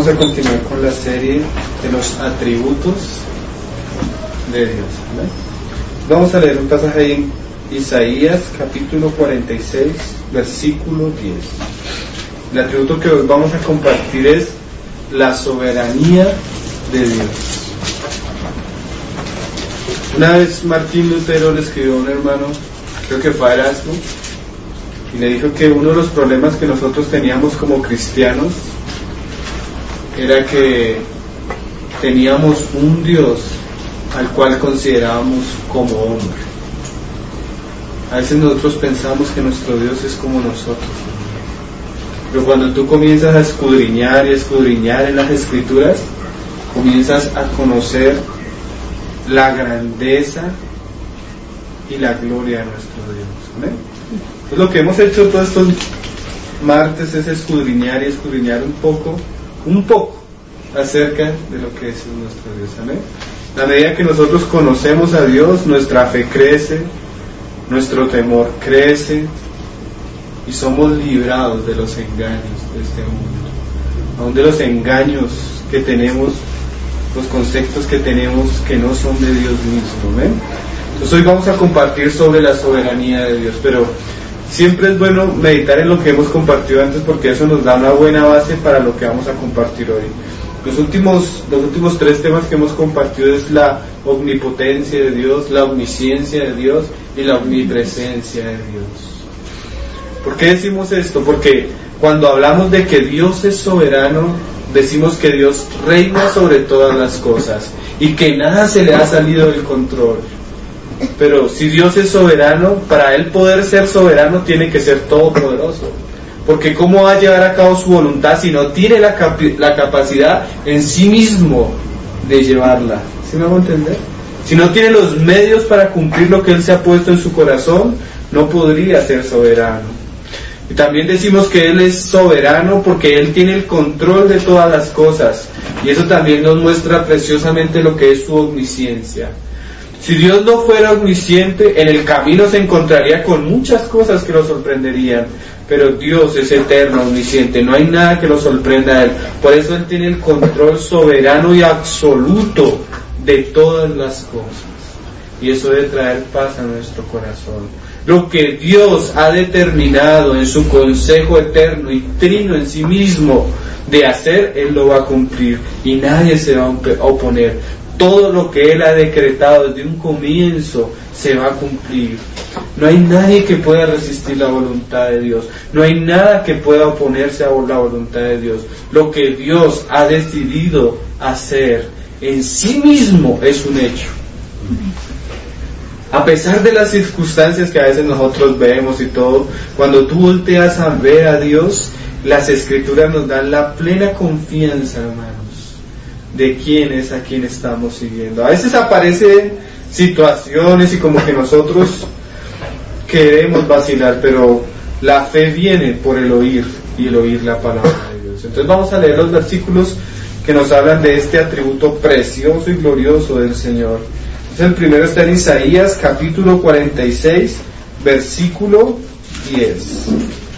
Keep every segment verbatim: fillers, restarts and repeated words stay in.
vamos a continuar con la serie de los atributos de Dios, ¿vale? Vamos a leer un pasaje ahí en Isaías capítulo cuarenta y seis, versículo diez. El atributo que hoy vamos a compartir es la soberanía de Dios. Una vez Martín Lutero le escribió a un hermano, creo que fue a Erasmo, y le dijo que uno de los problemas que nosotros teníamos como cristianos era que teníamos un Dios al cual considerábamos como hombre. A veces nosotros pensamos que nuestro Dios es como nosotros, pero cuando tú comienzas a escudriñar y escudriñar en las Escrituras, comienzas a conocer la grandeza y la gloria de nuestro Dios. ¿Amén? Entonces, lo que hemos hecho todos estos martes es escudriñar y escudriñar un poco, un poco acerca de lo que es nuestro Dios. Amén. A medida que nosotros conocemos a Dios, nuestra fe crece, nuestro temor crece y somos librados de los engaños de este mundo, aún de los engaños que tenemos, los conceptos que tenemos que no son de Dios mismo. ¿ven? Entonces hoy vamos a compartir sobre la soberanía de Dios, pero siempre es bueno meditar en lo que hemos compartido antes, porque eso nos da una buena base para lo que vamos a compartir hoy. Los últimos, los últimos tres temas que hemos compartido es la omnipotencia de Dios, la omnisciencia de Dios y la omnipresencia de Dios. ¿Por qué decimos esto? Porque cuando hablamos de que Dios es soberano, decimos que Dios reina sobre todas las cosas y que nada se le ha salido del control. Pero si Dios es soberano, para Él poder ser soberano tiene que ser todopoderoso. Porque ¿cómo va a llevar a cabo su voluntad si no tiene la, capi- la capacidad en sí mismo de llevarla? ¿Sí me hago entender? Si no tiene los medios para cumplir lo que Él se ha puesto en su corazón, no podría ser soberano. Y también decimos que Él es soberano porque Él tiene el control de todas las cosas. Y eso también nos muestra preciosamente lo que es su omnisciencia. Si Dios no fuera omnisciente, en el camino se encontraría con muchas cosas que lo sorprenderían. Pero Dios es eterno, omnisciente, no hay nada que lo sorprenda a Él. Por eso Él tiene el control soberano y absoluto de todas las cosas. Y eso debe traer paz a nuestro corazón. Lo que Dios ha determinado en su consejo eterno y trino en sí mismo de hacer, Él lo va a cumplir y nadie se va a oponer. Todo lo que Él ha decretado desde un comienzo se va a cumplir. No hay nadie que pueda resistir la voluntad de Dios. No hay nada que pueda oponerse a la voluntad de Dios. Lo que Dios ha decidido hacer en sí mismo es un hecho. A pesar de las circunstancias que a veces nosotros vemos y todo, cuando tú volteas a ver a Dios, las Escrituras nos dan la plena confianza, hermanos, de quién es a quien estamos siguiendo. A veces aparecen situaciones y como que nosotros queremos vacilar, pero la fe viene por el oír y el oír la palabra de Dios. Entonces vamos a leer los versículos que nos hablan de este atributo precioso y glorioso del Señor. Entonces el primero está en Isaías capítulo cuarenta y seis, versículo diez.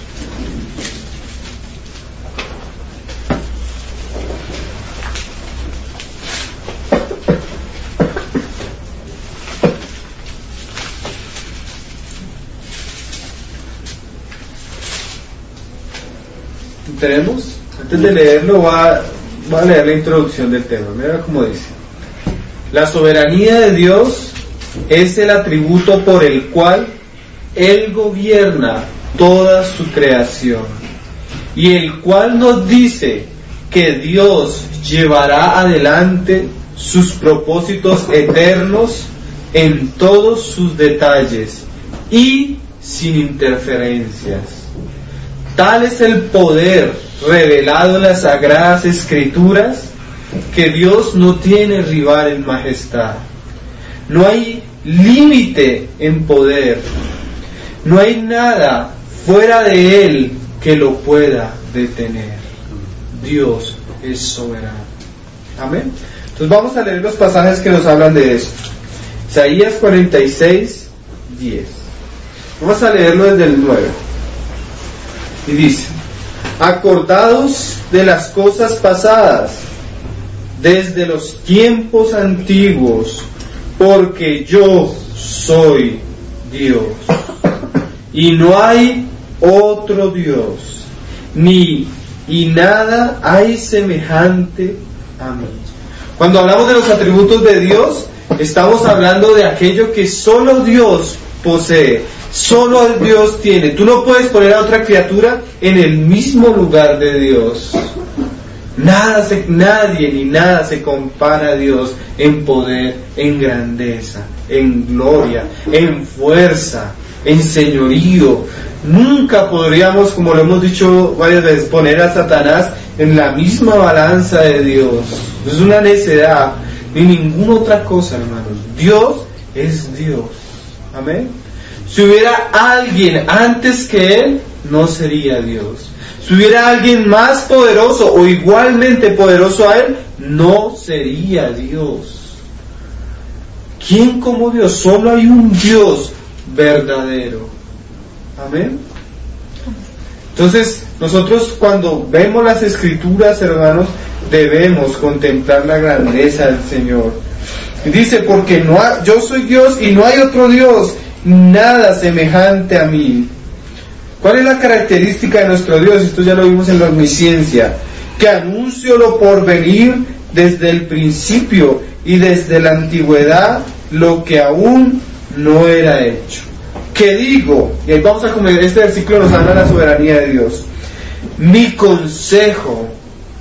¿Tenemos? Antes de leerlo, va, va a leer la introducción del tema. Mira cómo dice: la soberanía de Dios es el atributo por el cual Él gobierna toda su creación, y el cual nos dice que Dios llevará adelante sus propósitos eternos en todos sus detalles y sin interferencias. Tal es el poder revelado en las Sagradas Escrituras que Dios no tiene rival en majestad. No hay límite en poder. No hay nada fuera de Él que lo pueda detener. Dios es soberano. Amén. Entonces vamos a leer los pasajes que nos hablan de esto. Isaías cuarenta y seis, diez. Vamos a leerlo desde el nueve. Y dice: acordados de las cosas pasadas, desde los tiempos antiguos, porque yo soy Dios, y no hay otro Dios, ni y nada hay semejante a mí. Cuando hablamos de los atributos de Dios, estamos hablando de aquello que solo Dios posee, solo Dios tiene. Tú no puedes poner a otra criatura en el mismo lugar de Dios. Nada se, nadie ni nada se compara a Dios en poder, en grandeza, en gloria, en fuerza, en señorío. Nunca podríamos, como lo hemos dicho varias veces, poner a Satanás en la misma balanza de Dios. Es una necedad, ni ninguna otra cosa, hermanos. Dios es Dios. Amén. Si hubiera alguien antes que Él, no sería Dios. Si hubiera alguien más poderoso o igualmente poderoso a Él, no sería Dios. ¿Quién como Dios? Solo hay un Dios verdadero. Amén. Entonces, nosotros cuando vemos las Escrituras, hermanos, debemos contemplar la grandeza del Señor. Y dice, porque no hay, yo soy Dios y no hay otro Dios, nada semejante a mí. ¿Cuál es la característica de nuestro Dios? Esto ya lo vimos en la omnisciencia, que anunció lo por venir desde el principio y desde la antigüedad lo que aún no era hecho. ¿Qué digo? Y ahí vamos a comer, este versículo nos habla de la soberanía de Dios. Mi consejo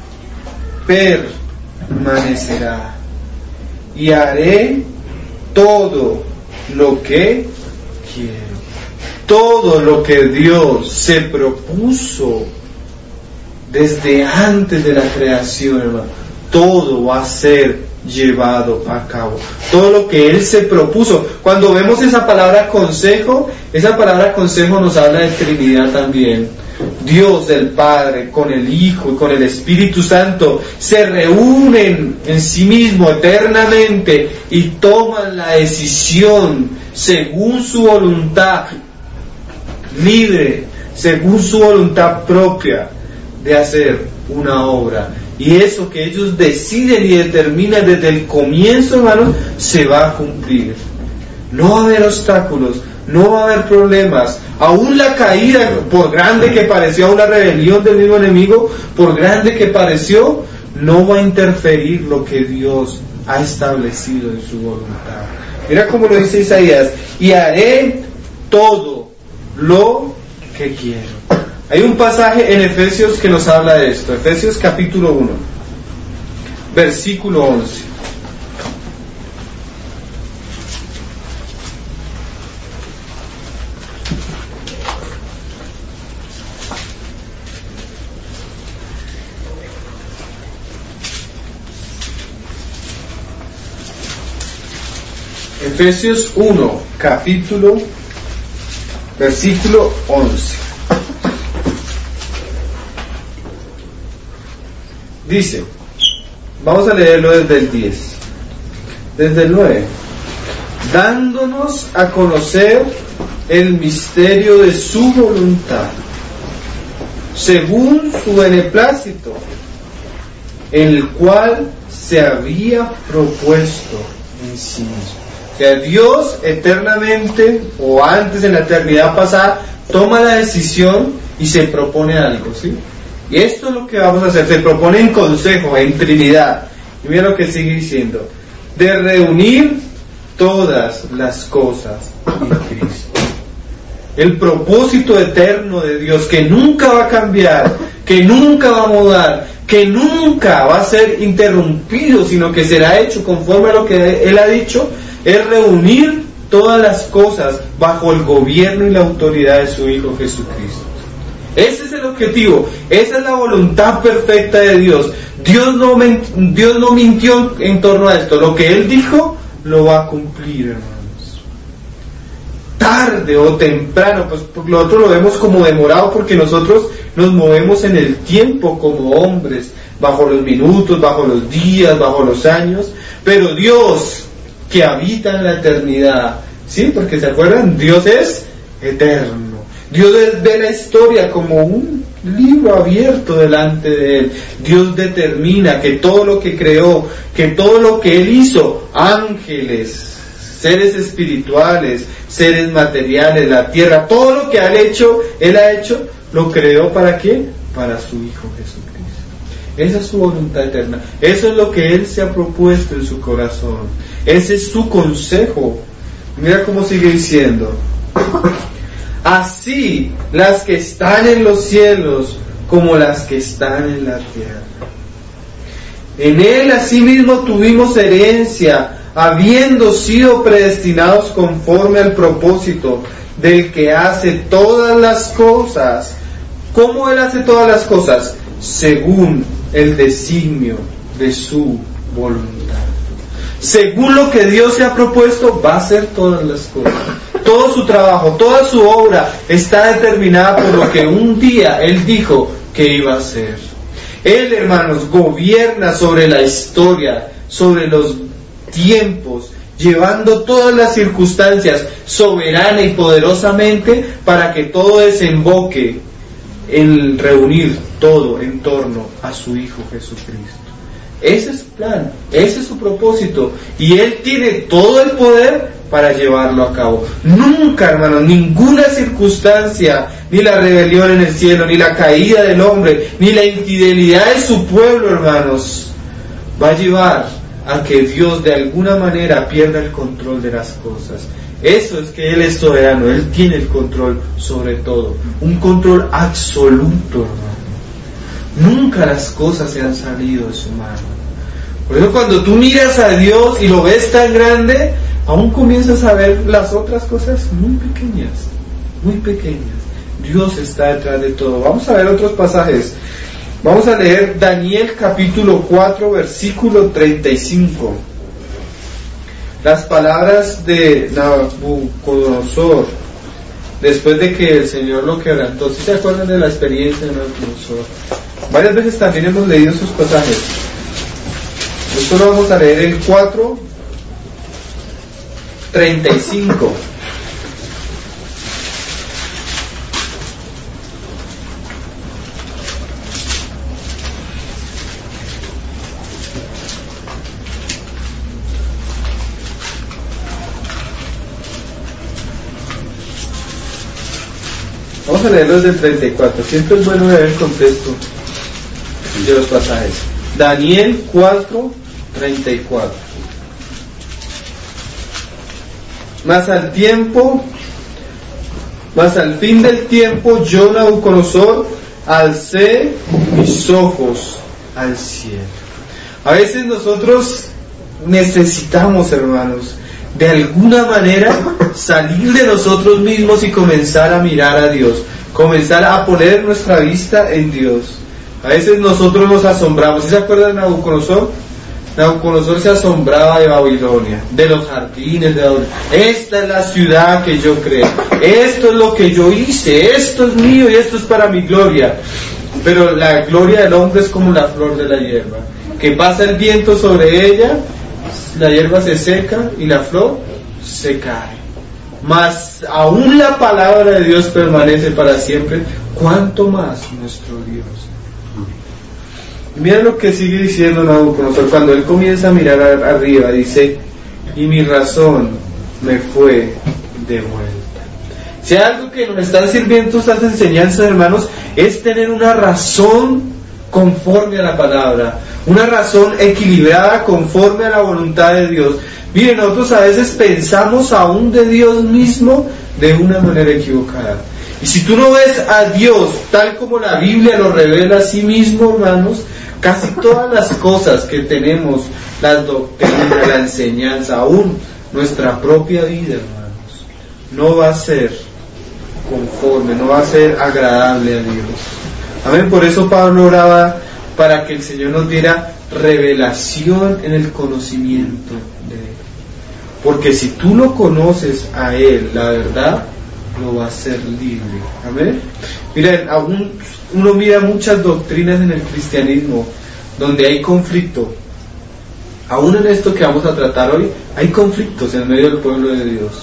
permanecerá y haré todo lo que quiero. Todo lo que Dios se propuso desde antes de la creación, hermano, todo va a ser llevado a cabo. Todo lo que Él se propuso. Cuando vemos esa palabra consejo, esa palabra consejo nos habla de Trinidad también. Dios el Padre con el Hijo y con el Espíritu Santo se reúnen en sí mismo eternamente y toman la decisión según su voluntad libre, según su voluntad propia, de hacer una obra. Y eso que ellos deciden y determinan desde el comienzo, hermanos, se va a cumplir. No va a haber obstáculos, no va a haber problemas. Aún la caída, por grande que pareció, una rebelión del mismo enemigo, por grande que pareció, no va a interferir lo que Dios ha establecido en su voluntad. Mira cómo lo dice Isaías: y haré todo lo que quiero. Hay un pasaje en Efesios que nos habla de esto. Efesios capítulo uno, versículo once. Efesios uno, capítulo, versículo once. Dice, vamos a leerlo desde el diez, desde el nueve. Dándonos a conocer el misterio de su voluntad, según su beneplácito, el cual se había propuesto en sí mismo. O sea, Dios eternamente, o antes en la eternidad pasada, toma la decisión y se propone algo, ¿sí? Y esto es lo que vamos a hacer. Se propone en consejo, en Trinidad. Y mira lo que sigue diciendo: de reunir todas las cosas en Cristo. El propósito eterno de Dios, que nunca va a cambiar, que nunca va a mudar, que nunca va a ser interrumpido, sino que será hecho conforme a lo que Él ha dicho, es reunir todas las cosas bajo el gobierno y la autoridad de su Hijo Jesucristo. Ese es el objetivo, esa es la voluntad perfecta de Dios. Dios no, ment- Dios no mintió en torno a esto. Lo que Él dijo, lo va a cumplir, hermanos. Tarde o temprano, pues nosotros lo vemos como demorado porque nosotros nos movemos en el tiempo como hombres, bajo los minutos, bajo los días, bajo los años. Pero Dios, que habita en la eternidad, ¿sí? Porque se acuerdan, Dios es eterno. Dios ve la historia como un libro abierto delante de Él. Dios determina que todo lo que creó, que todo lo que Él hizo, ángeles, seres espirituales, seres materiales, la tierra, todo lo que Él ha hecho, Él ha hecho, lo creó ¿para qué? Para su Hijo Jesucristo. Esa es su voluntad eterna. Eso es lo que Él se ha propuesto en su corazón. Ese es su consejo. Mira cómo sigue diciendo. Así las que están en los cielos como las que están en la tierra. En Él asimismo tuvimos herencia, habiendo sido predestinados conforme al propósito del que hace todas las cosas. ¿Cómo Él hace todas las cosas? Según el designio de su voluntad. Según lo que Dios se ha propuesto, va a hacer todas las cosas. Todo su trabajo, toda su obra está determinada por lo que un día Él dijo que iba a hacer. Él, hermanos, gobierna sobre la historia, sobre los tiempos, llevando todas las circunstancias soberana y poderosamente para que todo desemboque en reunir todo en torno a su Hijo Jesucristo. Ese es su plan, ese es su propósito, y Él tiene todo el poder para llevarlo a cabo. Nunca, hermanos, ninguna circunstancia, ni la rebelión en el cielo, ni la caída del hombre, ni la infidelidad de su pueblo, hermanos, va a llevar a que Dios de alguna manera pierda el control de las cosas. Eso es que Él es soberano, Él tiene el control sobre todo, un control absoluto, hermano. Nunca las cosas se han salido de su mano. Por eso cuando tú miras a Dios y lo ves tan grande, aún comienzas a ver las otras cosas muy pequeñas, muy pequeñas. Dios está detrás de todo. Vamos a ver otros pasajes. Vamos a leer Daniel capítulo cuatro, versículo treinta y cinco. Las palabras de Nabucodonosor, después de que el Señor lo quebrantó. ¿Sí se acuerdan de la experiencia de Nabucodonosor? Varias veces también hemos leído esos pasajes. Esto lo vamos a leer en cuatro, treinta y cinco. Vamos a leerlo desde el treinta y cuatro. Siempre es bueno ver el contexto de los pasajes. Daniel cuatro, treinta y cuatro. Mas al tiempo, mas al fin del tiempo, yo, Nabucodonosor, alcé mis ojos al cielo. A veces nosotros necesitamos, hermanos, de alguna manera salir de nosotros mismos y comenzar a mirar a Dios, comenzar a poner nuestra vista en Dios. A veces nosotros nos asombramos. ¿Sí se acuerdan de Nabucodonosor? Nabucodonosor se asombraba de Babilonia, de los jardines de Babilonia. Esta es la ciudad que yo creé, esto es lo que yo hice, esto es mío y esto es para mi gloria. Pero la gloria del hombre es como la flor de la hierba, que pasa el viento sobre ella, la hierba se seca y la flor se cae. Mas aún la palabra de Dios permanece para siempre. ¿Cuánto más nuestro Dios? Y mira lo que sigue diciendo Nabucodonosor cuando él comienza a mirar arriba. Dice: y mi razón me fue devuelta. Si hay algo que nos están sirviendo estas enseñanzas, hermanos, es tener una razón conforme a la palabra, una razón equilibrada conforme a la voluntad de Dios. Miren, nosotros a veces pensamos aún de Dios mismo de una manera equivocada. Y si tú no ves a Dios tal como la Biblia lo revela a sí mismo, hermanos, casi todas las cosas que tenemos, las doctrinas, la enseñanza, aún nuestra propia vida, hermanos, no va a ser conforme, no va a ser agradable a Dios. Amén. Por eso Pablo oraba para que el Señor nos diera revelación en el conocimiento de Él. Porque si tú lo conoces a Él, la verdad, lo va a hacer libre. Amén. Miren, aún uno mira muchas doctrinas en el cristianismo donde hay conflicto. Aún en esto que vamos a tratar hoy, hay conflictos en medio del pueblo de Dios.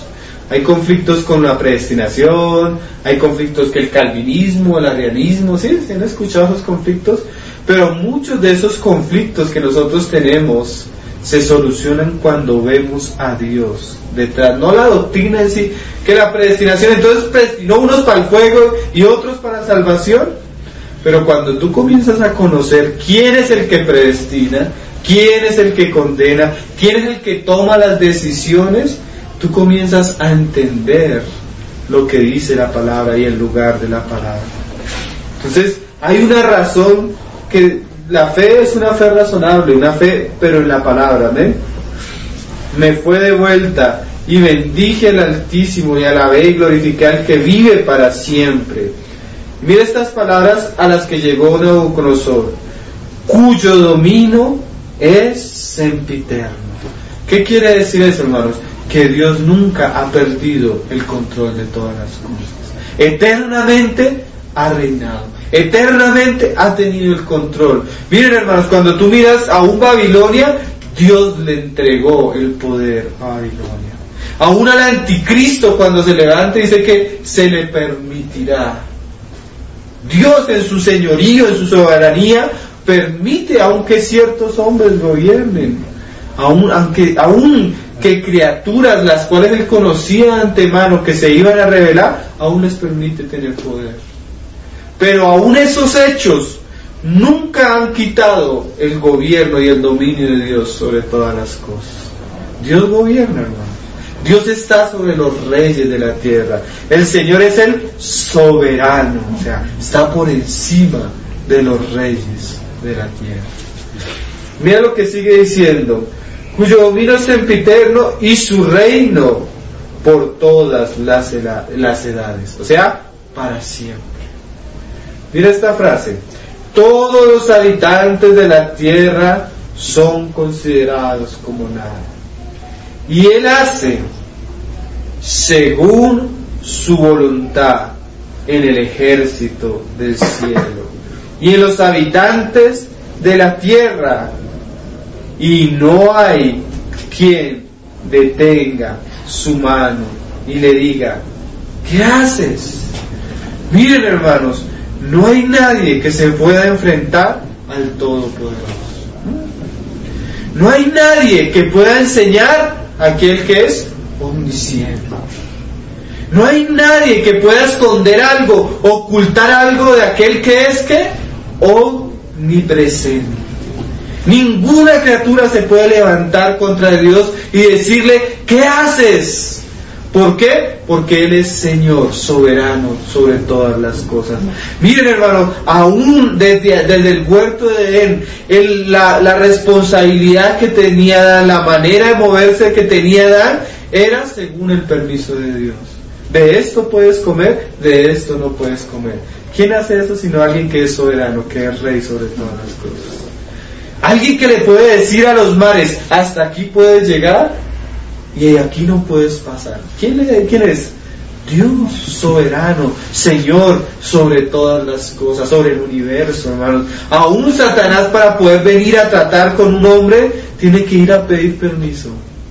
Hay conflictos con la predestinación, hay conflictos que el calvinismo, el arrianismo, ¿sí? ¿Se han escuchado esos conflictos? Pero muchos de esos conflictos que nosotros tenemos se solucionan cuando vemos a Dios detrás, no la doctrina en sí, que la predestinación, entonces predestinó unos para el fuego y otros para salvación. Pero cuando tú comienzas a conocer quién es el que predestina, quién es el que condena, quién es el que toma las decisiones, tú comienzas a entender lo que dice la palabra y el lugar de la palabra. Entonces, hay una razón que la fe es una fe razonable, una fe, pero en la palabra, ¿ven? Me fue de vuelta y bendije al Altísimo y alabé y glorifiqué al que vive para siempre. Mira estas palabras a las que llegó Nabucodonosor, cuyo dominio es sempiterno. ¿Qué quiere decir eso, hermanos? Que Dios nunca ha perdido el control de todas las cosas. Eternamente ha reinado. Eternamente ha tenido el control. Miren, hermanos, cuando tú miras a un Babilonia, Dios le entregó el poder a Babilonia. Aún al anticristo, cuando se levante, dice que se le permitirá. Dios en su señorío, en su soberanía, permite aunque ciertos hombres gobiernen, aún, aunque, aún que criaturas las cuales Él conocía de antemano que se iban a rebelar, aún les permite tener poder. Pero aún esos hechos nunca han quitado el gobierno y el dominio de Dios sobre todas las cosas. Dios gobierna, hermano. Dios está sobre los reyes de la tierra. El Señor es el soberano, o sea, está por encima de los reyes de la tierra. Mira lo que sigue diciendo, cuyo dominio es sempiterno y su reino por todas las, las edades, o sea, para siempre. Mira esta frase, todos los habitantes de la tierra son considerados como nada. Y Él hace según su voluntad en el ejército del cielo y en los habitantes de la tierra, y no hay quien detenga su mano y le diga, ¿qué haces? Miren, hermanos, no hay nadie que se pueda enfrentar al Todopoderoso. No hay nadie que pueda enseñar a aquel que es omnisciente. No hay nadie que pueda esconder algo, ocultar algo de aquel que es que omnipresente. Ninguna criatura se puede levantar contra Dios y decirle, ¿qué haces? ¿Por qué? Porque Él es Señor soberano sobre todas las cosas. Miren, hermano, aún desde, desde el huerto de Edén, el, la, la responsabilidad que tenía Adán, la manera de moverse que tenía Adán, era según el permiso de Dios. De esto puedes comer, de esto no puedes comer. ¿Quién hace eso sino alguien que es soberano, que es rey sobre todas las cosas? Alguien que le puede decir a los mares, hasta aquí puedes llegar y aquí no puedes pasar. ¿Quién, le, quién es? Dios soberano, Señor sobre todas las cosas, sobre el universo, hermanos. Aún Satanás, para poder venir a tratar con un hombre, tiene que ir a pedir permiso.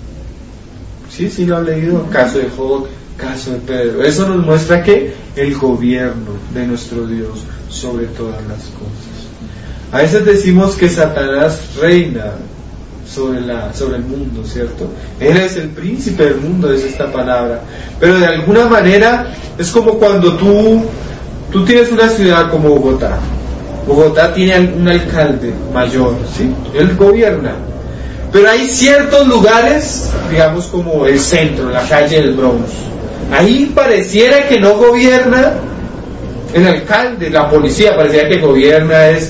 Sí, sí lo han leído, caso de Job, caso de Pedro. Eso nos muestra que el gobierno de nuestro Dios sobre todas las cosas. A veces decimos que Satanás reina sobre, la, sobre el mundo, ¿cierto? Él es el príncipe del mundo, es esta palabra. Pero de alguna manera es como cuando tú, tú tienes una ciudad como Bogotá. Bogotá tiene un alcalde mayor, ¿sí? Él gobierna. Pero hay ciertos lugares, digamos como el centro, la calle del Bronx. Ahí pareciera que no gobierna el alcalde, la policía, pareciera que gobierna es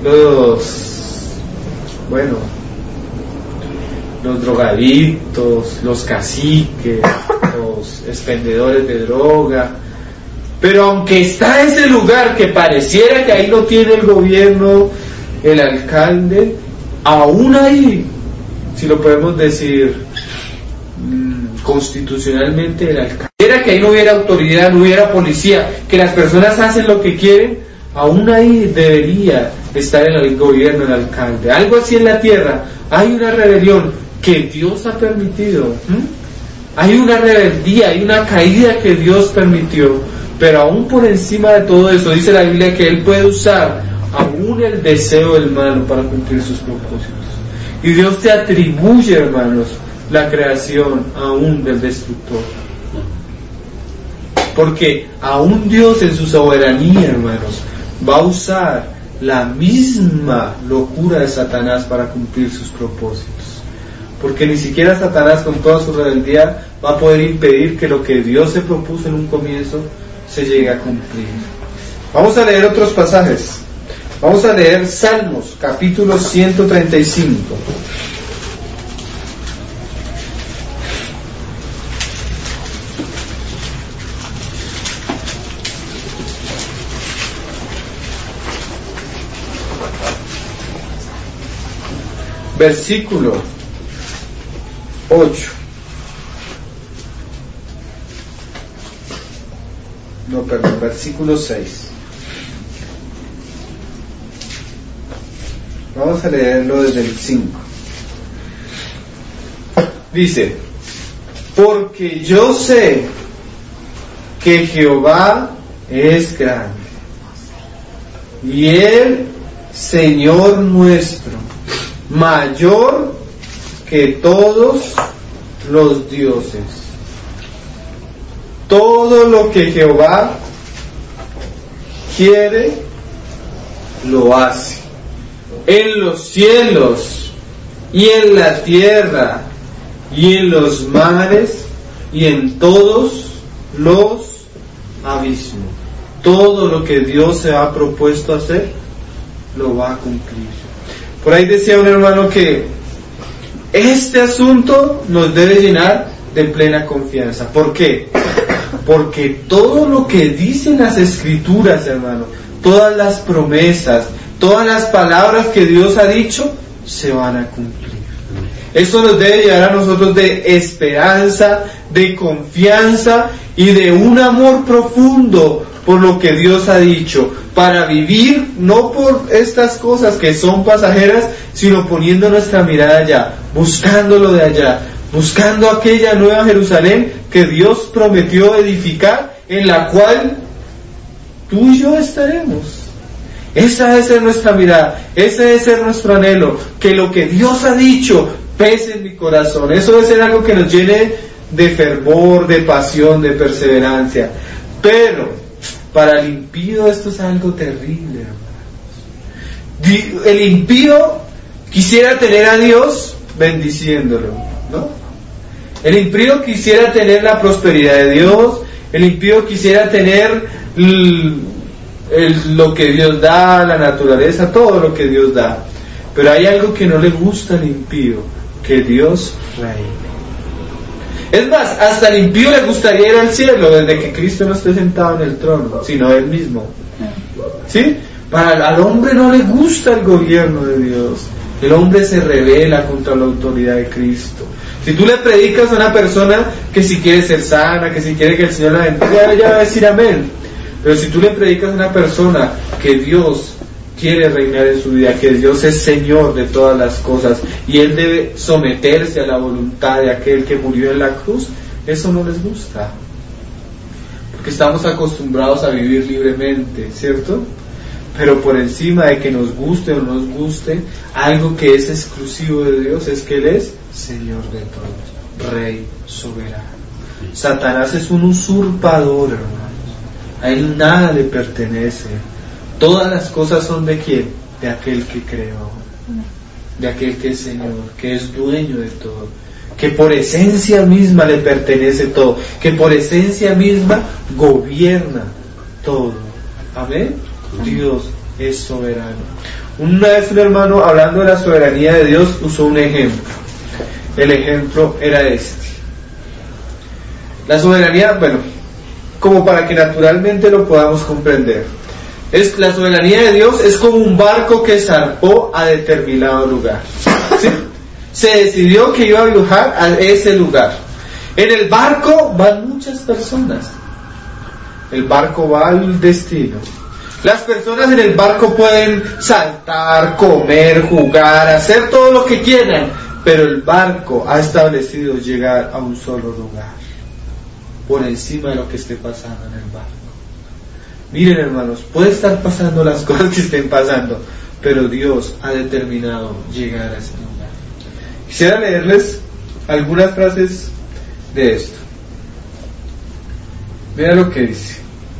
los, bueno, los drogadictos, los caciques, los expendedores de droga. Pero aunque está ese lugar que pareciera que ahí lo tiene el gobierno, el alcalde, aún ahí, si lo podemos decir mmm, constitucionalmente, el alcalde, era que ahí no hubiera autoridad, no hubiera policía, que las personas hacen lo que quieren, aún ahí debería estar en el gobierno el alcalde. Algo así en la tierra, hay una rebelión que Dios ha permitido. ¿Mm? Hay una rebeldía, hay una caída que Dios permitió, pero aún por encima de todo eso, dice la Biblia que Él puede usar aún el deseo del malo para cumplir sus propósitos. Y Dios te atribuye, hermanos, la creación aún del destructor. Porque aún Dios en su soberanía, hermanos, va a usar la misma locura de Satanás para cumplir sus propósitos. Porque ni siquiera Satanás, con toda su rebeldía, va a poder impedir que lo que Dios se propuso en un comienzo se llegue a cumplir. Vamos a leer otros pasajes. Vamos a leer Salmos, capítulo ciento treinta y cinco. Versículo ocho. No, perdón, versículo seis. Vamos a leerlo desde el cinco. Dice: porque yo sé que Jehová es grande, y el Señor nuestro, mayor que todos los dioses. Todo lo que Jehová quiere, lo hace. En los cielos, y en la tierra, y en los mares, y en todos los abismos. Todo lo que Dios se ha propuesto hacer, lo va a cumplir. Por ahí decía un hermano que este asunto nos debe llenar de plena confianza. ¿Por qué? Porque todo lo que dicen las Escrituras, hermano, todas las promesas, todas las palabras que Dios ha dicho, se van a cumplir. Eso nos debe llevar a nosotros de esperanza, de confianza y de un amor profundo por lo que Dios ha dicho, para vivir no por estas cosas que son pasajeras, sino poniendo nuestra mirada allá, buscándolo de allá, buscando aquella nueva Jerusalén que Dios prometió edificar, en la cual tú y yo estaremos. Esa debe ser nuestra mirada, ese debe ser nuestro anhelo, que lo que Dios ha dicho pese en mi corazón. Eso debe ser algo que nos llene de fervor, de pasión, de perseverancia. Pero para el impío esto es algo terrible, hermanos. El impío quisiera tener a Dios bendiciéndolo, ¿no? El impío quisiera tener la prosperidad de Dios, el impío quisiera tener el, el, lo que Dios da, la naturaleza, todo lo que Dios da. Pero hay algo que no le gusta al impío, que Dios reine. Es más, hasta al impío le gustaría ir al cielo desde que Cristo no esté sentado en el trono, sino Él mismo. ¿Sí? Para al hombre no le gusta el gobierno de Dios. El hombre se rebela contra la autoridad de Cristo. Si tú le predicas a una persona que si quiere ser sana, que si quiere que el Señor la bendiga, ella va a decir amén. Pero si tú le predicas a una persona que Dios quiere reinar en su vida, que Dios es Señor de todas las cosas y Él debe someterse a la voluntad de aquel que murió en la cruz, eso no les gusta, porque estamos acostumbrados a vivir libremente, ¿cierto? Pero por encima de que nos guste o no nos guste, algo que es exclusivo de Dios es que Él es Señor de todos, Rey soberano. Satanás es un usurpador, hermanos. A Él nada le pertenece. Todas las cosas son de quién? De aquel que creó, de aquel que es Señor, que es dueño de todo, que por esencia misma le pertenece todo, que por esencia misma gobierna todo. Amén. Dios es soberano. Una vez un hermano, hablando de la soberanía de Dios, usó un ejemplo. El ejemplo era este. La soberanía, bueno, como para que naturalmente lo podamos comprender. Es, la soberanía de Dios es como un barco que zarpó a determinado lugar, ¿sí? Se decidió que iba a viajar a ese lugar. En el barco van muchas personas. El barco va al destino. Las personas en el barco pueden saltar, comer, jugar, hacer todo lo que quieran, pero el barco ha establecido llegar a un solo lugar, por encima de lo que esté pasando en el barco. Miren, hermanos, puede estar pasando las cosas que estén pasando, pero Dios ha determinado llegar a ese lugar. Quisiera leerles algunas frases de esto. Mira lo que dice.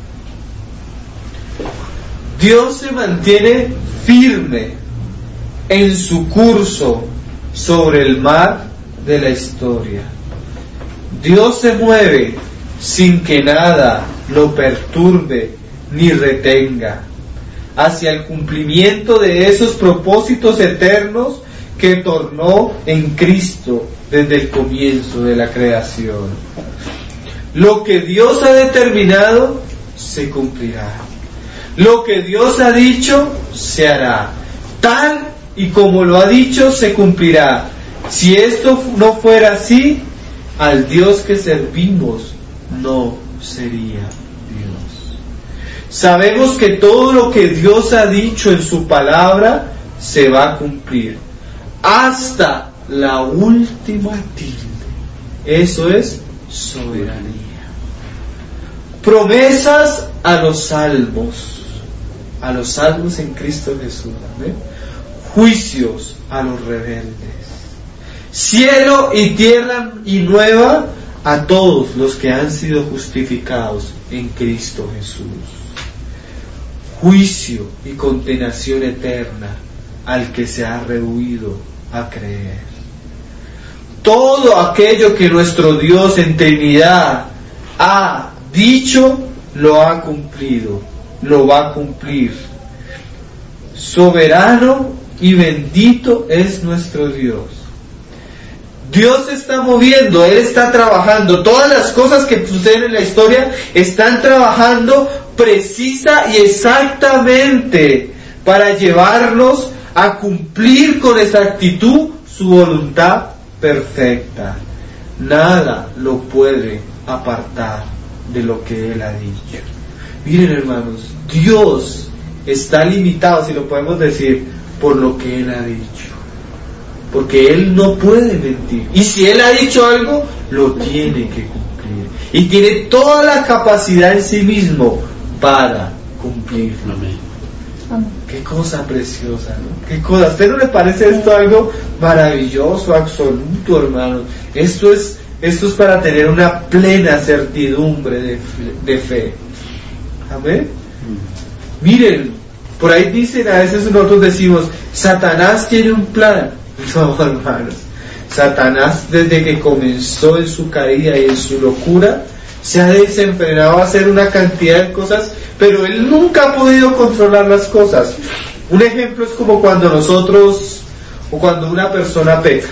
Dios se mantiene firme en su curso sobre el mar de la historia. Dios se mueve sin que nada lo perturbe ni retenga, hacia el cumplimiento de esos propósitos eternos que tornó en Cristo desde el comienzo de la creación. Lo que Dios ha determinado se cumplirá. Lo que Dios ha dicho se hará. Tal y como lo ha dicho se cumplirá. Si esto no fuera así, al Dios que servimos no sería Dios. Sabemos que todo lo que Dios ha dicho en su palabra se va a cumplir, hasta la última tilde. Eso es soberanía. Promesas a los salvos, a los salvos en Cristo Jesús. ¿Amén? Juicios a los rebeldes. Cielo y tierra y nueva a todos los que han sido justificados en Cristo Jesús. Juicio y condenación eterna al que se ha rehuido a creer. Todo aquello que nuestro Dios en Trinidad ha dicho, lo ha cumplido, lo va a cumplir. Soberano y bendito es nuestro Dios. Dios se está moviendo, Él está trabajando. Todas las cosas que suceden en la historia están trabajando precisa y exactamente para llevarnos a cumplir con exactitud su voluntad perfecta. Nada lo puede apartar de lo que Él ha dicho. Miren, hermanos, Dios está limitado, si lo podemos decir, por lo que Él ha dicho, porque Él no puede mentir, y si Él ha dicho algo, lo tiene que cumplir, y tiene toda la capacidad en sí mismo para cumplirlo. Amén. Qué cosa preciosa, ¿no? Qué cosa. ¿A usted no le parece esto algo maravilloso, absoluto, hermano? Esto es, esto es para tener una plena certidumbre de, de fe. Amén. Miren, por ahí dicen, a veces nosotros decimos, Satanás tiene un plan. No, hermanos. Satanás, desde que comenzó en su caída y en su locura, se ha desenfrenado a hacer una cantidad de cosas, pero él nunca ha podido controlar las cosas. Un ejemplo es como cuando nosotros, o cuando una persona peca.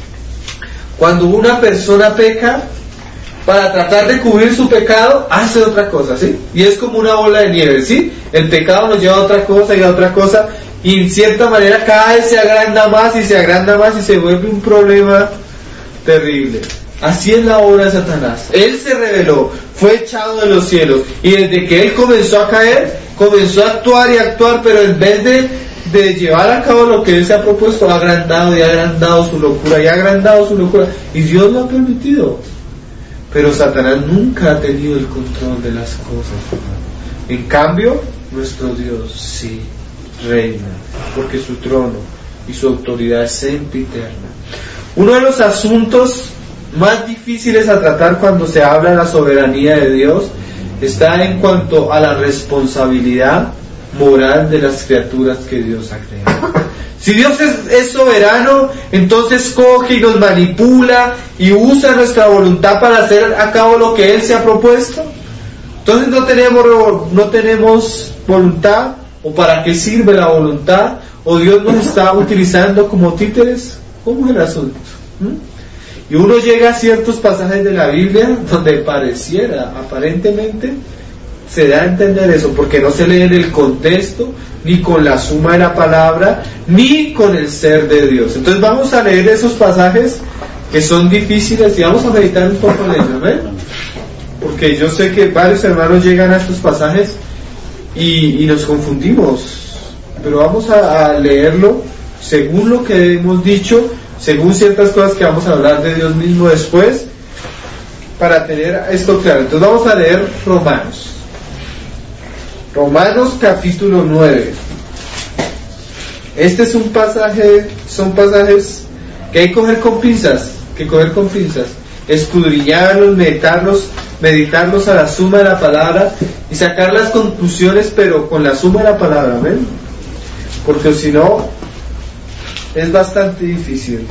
Cuando una persona peca, para tratar de cubrir su pecado, hace otra cosa, ¿sí? Y es como una bola de nieve, ¿sí? El pecado nos lleva a otra cosa y a otra cosa, y en cierta manera cada vez se agranda más y se agranda más y se vuelve un problema terrible. Así es la obra de Satanás. Él se rebeló, fue echado de los cielos, y desde que él comenzó a caer, comenzó a actuar y actuar, pero en vez de, de llevar a cabo lo que él se ha propuesto, ha agrandado y ha agrandado su locura, y ha agrandado su locura, y Dios lo ha permitido. Pero Satanás nunca ha tenido el control de las cosas. En cambio, nuestro Dios sí reina, porque su trono y su autoridad es sempiterna. Uno de los asuntos más difíciles a tratar cuando se habla de la soberanía de Dios está en cuanto a la responsabilidad moral de las criaturas que Dios ha creado. Si Dios es, es soberano, entonces coge y nos manipula y usa nuestra voluntad para hacer a cabo lo que Él se ha propuesto. Entonces no tenemos, no tenemos voluntad, o para qué sirve la voluntad, o Dios nos está utilizando como títeres. ¿Cómo es el asunto? ¿Mm? Y uno llega a ciertos pasajes de la Biblia donde pareciera, aparentemente, se da a entender eso, porque no se lee en el contexto, ni con la suma de la palabra, ni con el ser de Dios. Entonces vamos a leer esos pasajes que son difíciles y vamos a meditar un poco en ellos, ¿ven? Porque yo sé que varios hermanos llegan a estos pasajes y, y nos confundimos, pero vamos a, a leerlo según lo que hemos dicho, según ciertas cosas que vamos a hablar de Dios mismo después, para tener esto claro. Entonces vamos a leer Romanos. Romanos capítulo nueve. Este es un pasaje, son pasajes que hay que coger con pinzas, que coger con pinzas, escudriñarlos, meditarlos, meditarlos a la suma de la palabra y sacar las conclusiones, pero con la suma de la palabra, ¿ven? Porque si no, es bastante difícil.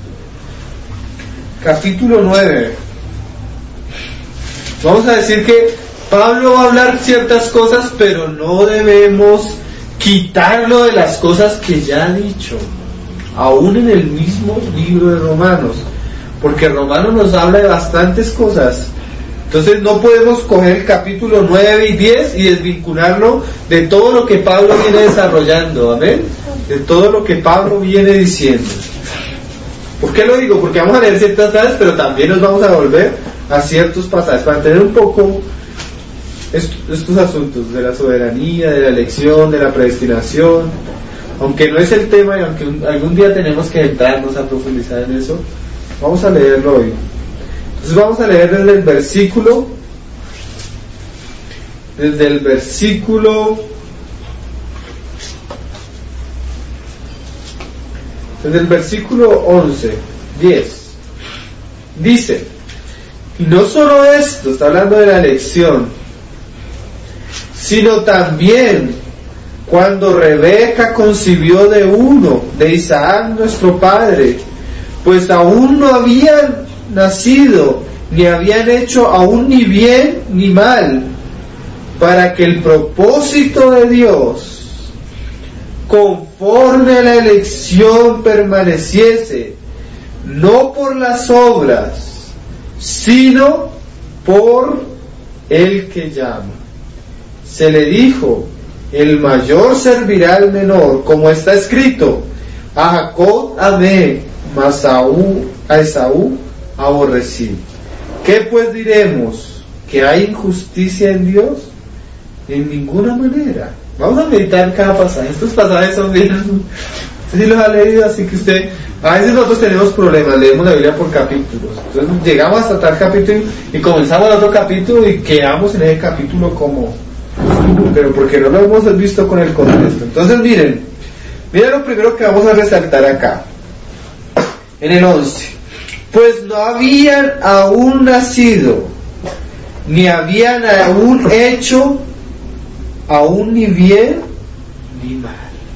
Capítulo nueve. Vamos a decir que Pablo va a hablar ciertas cosas, pero no debemos quitarlo de las cosas que ya ha dicho, aún en el mismo libro de Romanos, porque Romanos nos habla de bastantes cosas. Entonces no podemos coger el capítulo nueve y diez y desvincularlo de todo lo que Pablo viene desarrollando, amén, de todo lo que Pablo viene diciendo. ¿Por qué lo digo? Porque vamos a leer ciertas frases, pero también nos vamos a volver a ciertos pasajes para entender un poco estos asuntos de la soberanía, de la elección, de la predestinación. Aunque no es el tema y aunque un, algún día tenemos que entrarnos a profundizar en eso, vamos a leerlo hoy. Entonces vamos a leer desde el versículo desde el versículo desde el versículo once, diez. Dice: y no solo esto, está hablando de la elección, sino también cuando Rebeca concibió de uno, de Isaac nuestro padre, pues aún no habían nacido, ni habían hecho aún ni bien ni mal, para que el propósito de Dios, conforme a la elección, permaneciese, no por las obras, sino por el que llama. Se le dijo: el mayor servirá al menor, como está escrito: a Jacob amé, mas a Esaú aborrecí. ¿Qué pues diremos? ¿Que hay injusticia en Dios? En ninguna manera. Vamos a meditar cada pasaje. Estos pasajes son bien, usted sí los ha leído, así que usted, a veces nosotros tenemos problemas, leemos la Biblia por capítulos, entonces llegamos hasta tal capítulo y comenzamos el otro capítulo y quedamos en ese capítulo como, pero porque no lo hemos visto con el contexto. Entonces miren, miren lo primero que vamos a resaltar acá, en el once: pues no habían aún nacido, ni habían aún hecho aún ni bien ni mal.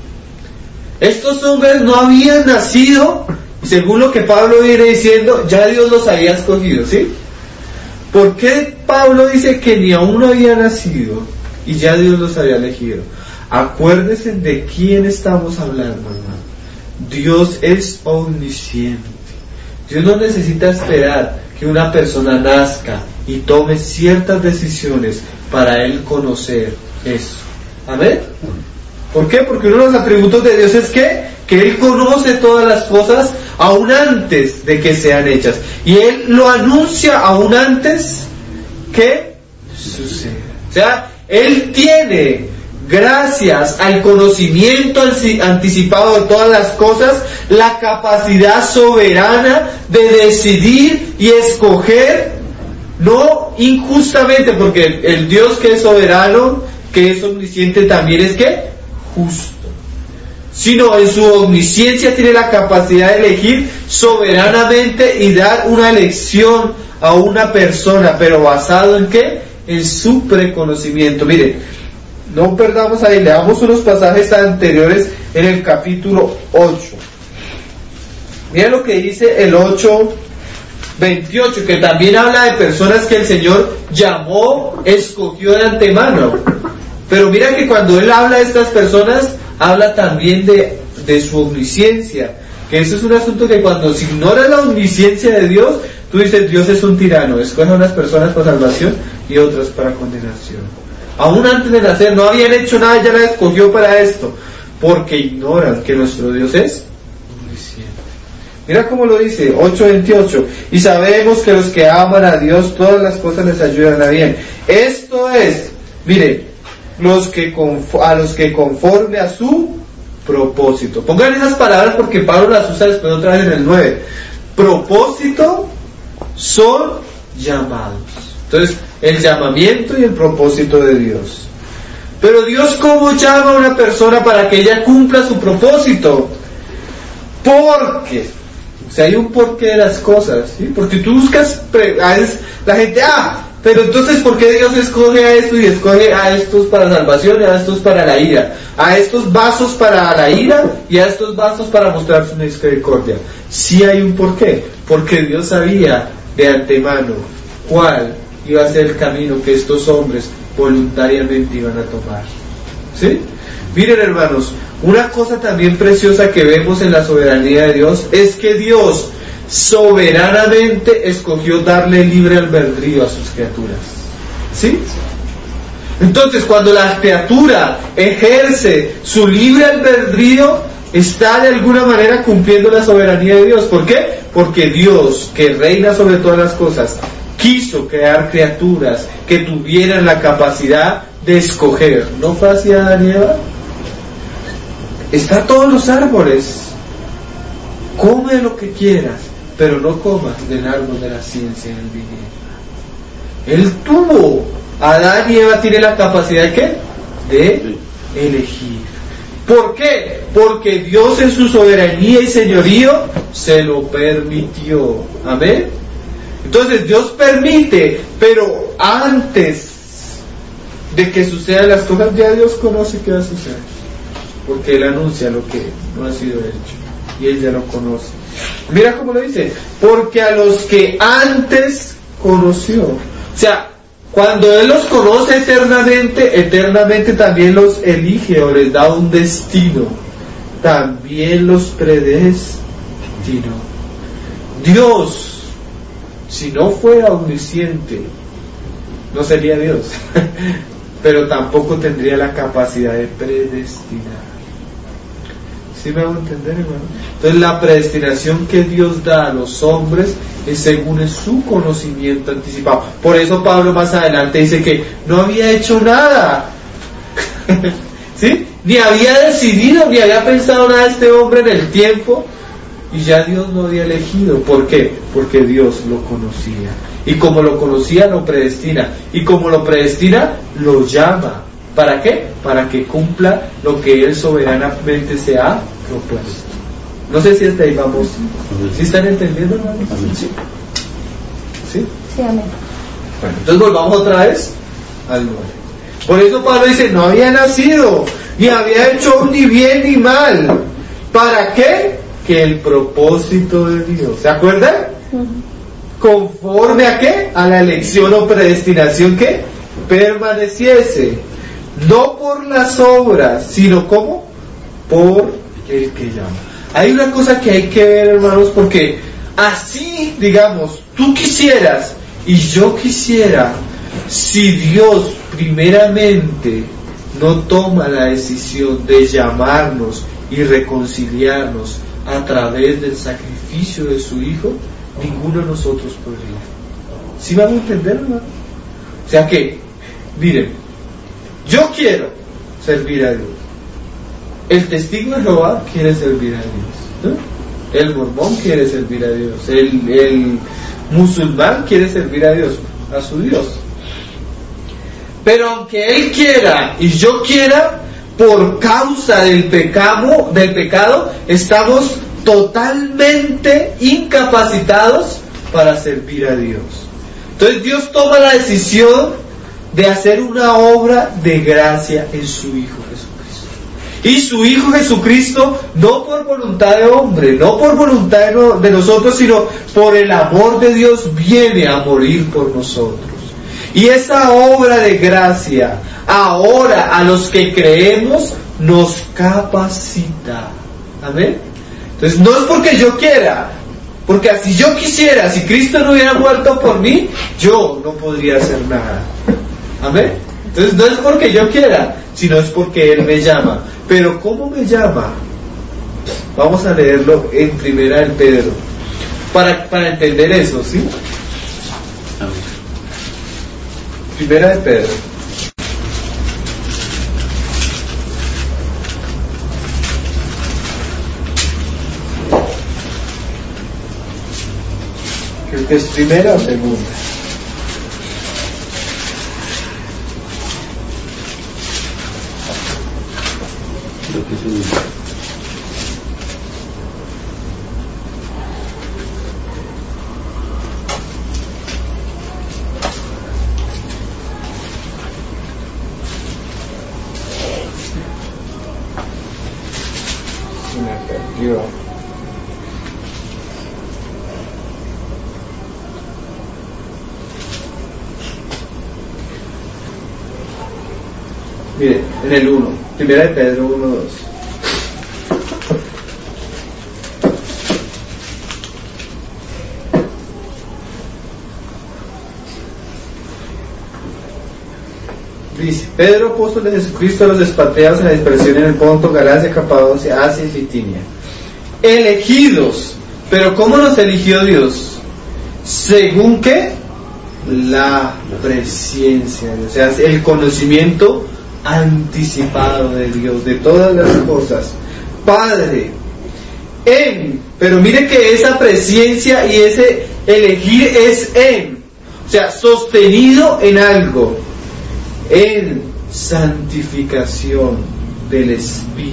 Estos hombres no habían nacido, según lo que Pablo viene diciendo, ya Dios los había escogido, ¿sí? ¿Por qué Pablo dice que ni aún había nacido y ya Dios los había elegido? Acuérdense de quién estamos hablando, hermano. Dios es omnisciente. Dios no necesita esperar que una persona nazca y tome ciertas decisiones para Él conocer eso. ¿Amén? ¿Por qué? Porque uno de los atributos de Dios es que, que Él conoce todas las cosas aún antes de que sean hechas. Y Él lo anuncia aún antes que suceda. O sea, Él tiene, gracias al conocimiento anticipado de todas las cosas, la capacidad soberana de decidir y escoger, no injustamente, porque el, el Dios que es soberano, que es omnisciente, también es que justo, sino en su omnisciencia tiene la capacidad de elegir soberanamente y dar una elección a una persona, pero basado en qué? En su preconocimiento. Miren, no perdamos ahí, leamos unos pasajes anteriores en el capítulo ocho. Miren lo que dice el ocho veintiocho, que también habla de personas que el Señor llamó, escogió de antemano. Pero mira que cuando Él habla de estas personas, habla también de, de su omnisciencia, que eso es un asunto que cuando se ignora la omnisciencia de Dios, tú dices: Dios es un tirano, escoge a unas personas para salvación y otras para condenación. Aún antes de nacer no habían hecho nada, ya la escogió para esto, porque ignoran que nuestro Dios es omnisciente. Mira cómo lo dice, ocho veintiocho: y sabemos que los que aman a Dios, todas las cosas les ayudan a bien. Esto es, mire, los que a los que conforme a su propósito. Pongan esas palabras porque Pablo las usa después otra vez en el nueve. Propósito son llamados. Entonces, el llamamiento y el propósito de Dios. Pero Dios, ¿cómo llama a una persona para que ella cumpla su propósito? Porque, o sea, hay un porqué de las cosas, ¿sí? Porque tú buscas, a veces la gente, ah, pero entonces, ¿por qué Dios escoge a esto y escoge a estos para salvación y a estos para la ira? A estos vasos para la ira y a estos vasos para mostrar su misericordia. Sí hay un porqué, porque Dios sabía de antemano cuál iba a ser el camino que estos hombres voluntariamente iban a tomar. ¿Sí? Miren, hermanos, una cosa también preciosa que vemos en la soberanía de Dios es que Dios soberanamente escogió darle libre albedrío a sus criaturas. ¿Sí? Entonces, cuando la criatura ejerce su libre albedrío, está de alguna manera cumpliendo la soberanía de Dios. ¿Por qué? Porque Dios, que reina sobre todas las cosas, quiso crear criaturas que tuvieran la capacidad de escoger. ¿No fue así Adán y Eva? Está todos los árboles. Come lo que quieras, pero no comas del árbol de la ciencia del bien. Él tuvo, Adán y Eva tiene la capacidad de ¿qué? De elegir. ¿Por qué? Porque Dios en su soberanía y señorío se lo permitió. Amén. Entonces Dios permite, pero antes de que sucedan las cosas, ya Dios conoce qué va a suceder, porque Él anuncia lo que no ha sido hecho y Él ya lo conoce. Mira cómo lo dice, porque a los que antes conoció, o sea, cuando Él los conoce eternamente, eternamente también los elige o les da un destino, también los predestinó. Dios, si no fuera omnisciente, no sería Dios, pero tampoco tendría la capacidad de predestinar. ¿Sí me hago entender, hermano? Entonces la predestinación que Dios da a los hombres es según su conocimiento anticipado. Por eso Pablo más adelante dice que no había hecho nada, ¿sí? Ni había decidido, ni había pensado nada este hombre en el tiempo, y ya Dios lo había elegido. ¿Por qué? Porque Dios lo conocía, y como lo conocía lo predestina, y como lo predestina lo llama. ¿Para qué? Para que cumpla lo que Él soberanamente se ha propuesto. No sé si hasta ahí vamos. ¿Sí están entendiendo, hermanos? ¿Sí? ¿Sí? Sí, amén. Bueno, entonces volvamos otra vez al nueve. Por eso Pablo dice, no había nacido, ni había hecho ni bien ni mal. ¿Para qué? Que el propósito de Dios, ¿se acuerdan? Uh-huh. ¿Conforme a qué? A la elección o predestinación que permaneciese. No por las obras, sino ¿cómo? Por el que llama. Hay una cosa que hay que ver, hermanos, porque así, digamos, tú quisieras y yo quisiera, si Dios primeramente no toma la decisión de llamarnos y reconciliarnos a través del sacrificio de su Hijo, ninguno de nosotros podría. ¿Sí van a entender, hermano? O sea que, miren, yo quiero servir a Dios. El testigo de Jehová quiere servir a Dios, ¿no? El mormón quiere servir a Dios. El, el musulmán quiere servir a Dios, a su Dios. Pero aunque él quiera y yo quiera, por causa del pecado, del pecado, estamos totalmente incapacitados para servir a Dios. Entonces Dios toma la decisión de hacer una obra de gracia en su Hijo Jesucristo. Y su Hijo Jesucristo, no por voluntad de hombre, no por voluntad de nosotros, sino por el amor de Dios, viene a morir por nosotros. Y esa obra de gracia, ahora a los que creemos, nos capacita. Amén. Entonces no es porque yo quiera, porque si yo quisiera, si Cristo no hubiera muerto por mí, yo no podría hacer nada. Amén. Entonces no es porque yo quiera, sino es porque Él me llama. Pero ¿cómo me llama? Vamos a leerlo en Primera de Pedro para, para entender eso, ¿sí? Primera de Pedro. Creo que es primera o segunda. Creo que es segunda. Se me perdió. Mire, en el uno, primera de Pedro uno, dos. Dice, Pedro, apóstol de Jesucristo, a los expatriados en la dispersión en el Ponto, Galacia, Capadocia, Asia y Bitinia. Elegidos. Pero ¿cómo nos eligió Dios? ¿Según qué? La presciencia, o sea, el conocimiento anticipado de Dios, de todas las cosas. Padre, en, pero mire que esa presciencia y ese elegir es en, o sea, sostenido en algo, en santificación del Espíritu,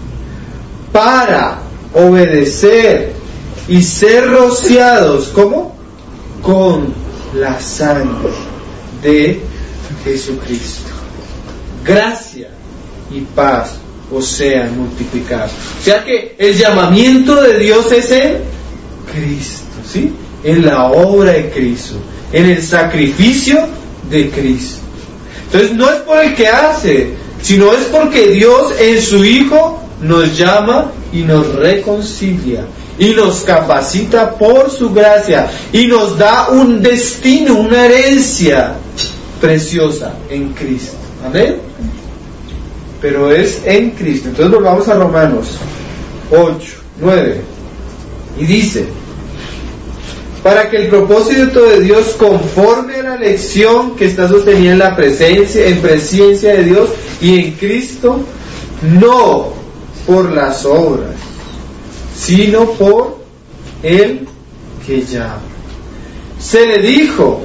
para obedecer y ser rociados, ¿cómo? Con la sangre de Jesucristo. Gracia y paz os sean multiplicados. O sea que el llamamiento de Dios es en Cristo, ¿sí? En la obra de Cristo, en el sacrificio de Cristo. Entonces no es por el que hace, sino es porque Dios en su Hijo nos llama y nos reconcilia y nos capacita por su gracia y nos da un destino, una herencia preciosa en Cristo. Amén. Pero es en Cristo. Entonces volvamos a Romanos ocho, nueve. Y dice: para que el propósito de Dios, conforme a la elección que está sostenida en la presencia, en presencia de Dios y en Cristo, no por las obras, sino por el que llama. Se le dijo: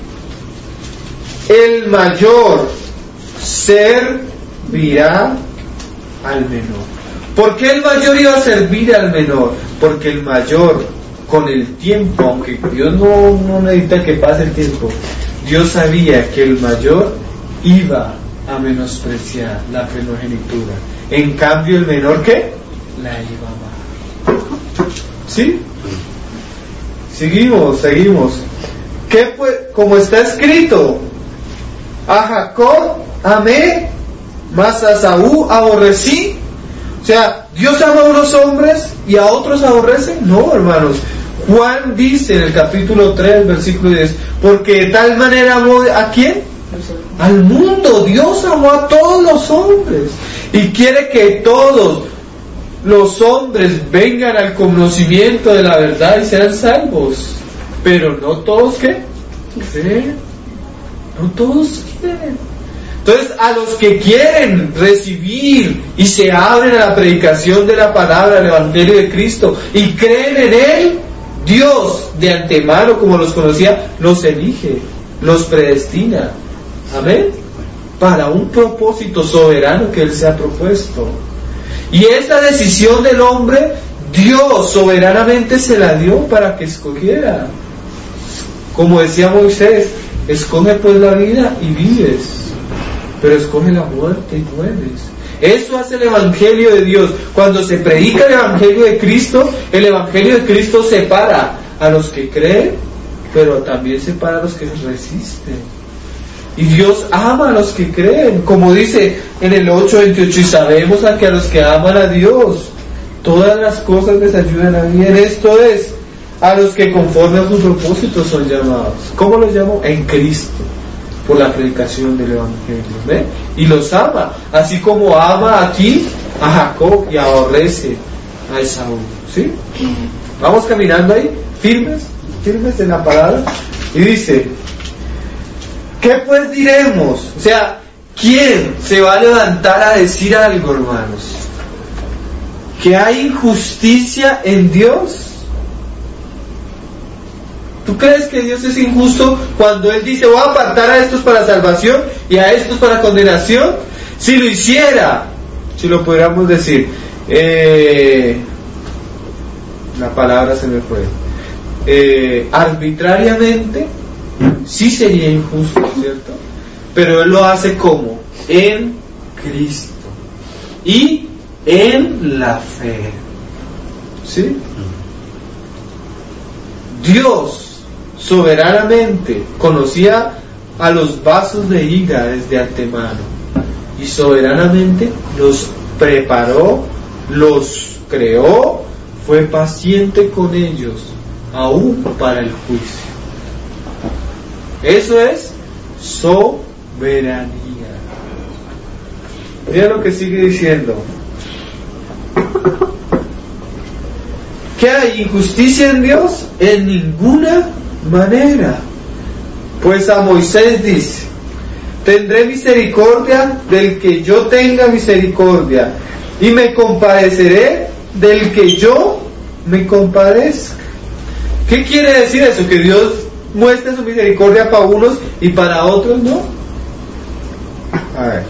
el mayor servirá al menor. ¿Por qué el mayor iba a servir al menor? Porque el mayor, con el tiempo, aunque Dios no, no necesita que pase el tiempo, Dios sabía que el mayor iba a menospreciar la primogenitura. En cambio, el menor, ¿qué? La iba a amar. ¿Sí? Seguimos, seguimos. ¿Qué pues? Como está escrito: a Jacob amé, mas a Saúl aborrecí. O sea, ¿Dios ama a unos hombres y a otros aborrece? No, hermanos. Juan dice en el capítulo tres, versículo diez: porque de tal manera amó ¿a quién? Al mundo. Dios amó a todos los hombres y quiere que todos los hombres vengan al conocimiento de la verdad y sean salvos. Pero no todos, ¿qué? ¿Creen? No todos quieren. Entonces, a los que quieren recibir y se abren a la predicación de la palabra, del Evangelio de Cristo, y creen en Él, Dios de antemano, como los conocía, los elige, los predestina. Amén. Para un propósito soberano que Él se ha propuesto. Y esa decisión del hombre, Dios soberanamente se la dio para que escogiera. Como decía Moisés: escoge pues la vida y vives, pero escoge la muerte y mueres. Eso hace el Evangelio de Dios. Cuando se predica el Evangelio de Cristo, el Evangelio de Cristo separa a los que creen, pero también separa a los que resisten. Y Dios ama a los que creen, como dice en el ocho veintiocho: y sabemos a que a los que aman a Dios, todas las cosas les ayudan a bien. Esto es, a los que conforme a sus propósitos son llamados. ¿Cómo los llamo? En Cristo, por la predicación del Evangelio. ¿Ve? Y los ama, así como ama aquí a Jacob y aborrece a Esaú. ¿Sí? Vamos caminando ahí, firmes, firmes en la palabra. Y dice: ¿qué pues diremos? O sea, ¿quién se va a levantar a decir algo, hermanos? ¿Que hay injusticia en Dios? ¿Tú crees que Dios es injusto cuando Él dice, voy a apartar a estos para salvación y a estos para condenación? Si lo hiciera, si lo pudiéramos decir, eh, la palabra se me fue, eh, arbitrariamente, sí sería injusto, ¿cierto? Pero Él lo hace como en Cristo y en la fe, ¿sí? Dios soberanamente conocía a los vasos de ira desde antemano y soberanamente los preparó, los creó, fue paciente con ellos aún para el juicio. Eso es soberanía. Mira lo que sigue diciendo. ¿Qué hay? ¿Injusticia en Dios? En ninguna manera. Pues a Moisés dice, tendré misericordia del que yo tenga misericordia, y me compadeceré del que yo me compadezca. ¿Qué quiere decir eso? ¿Que Dios muestra su misericordia para unos y para otros no? A ver,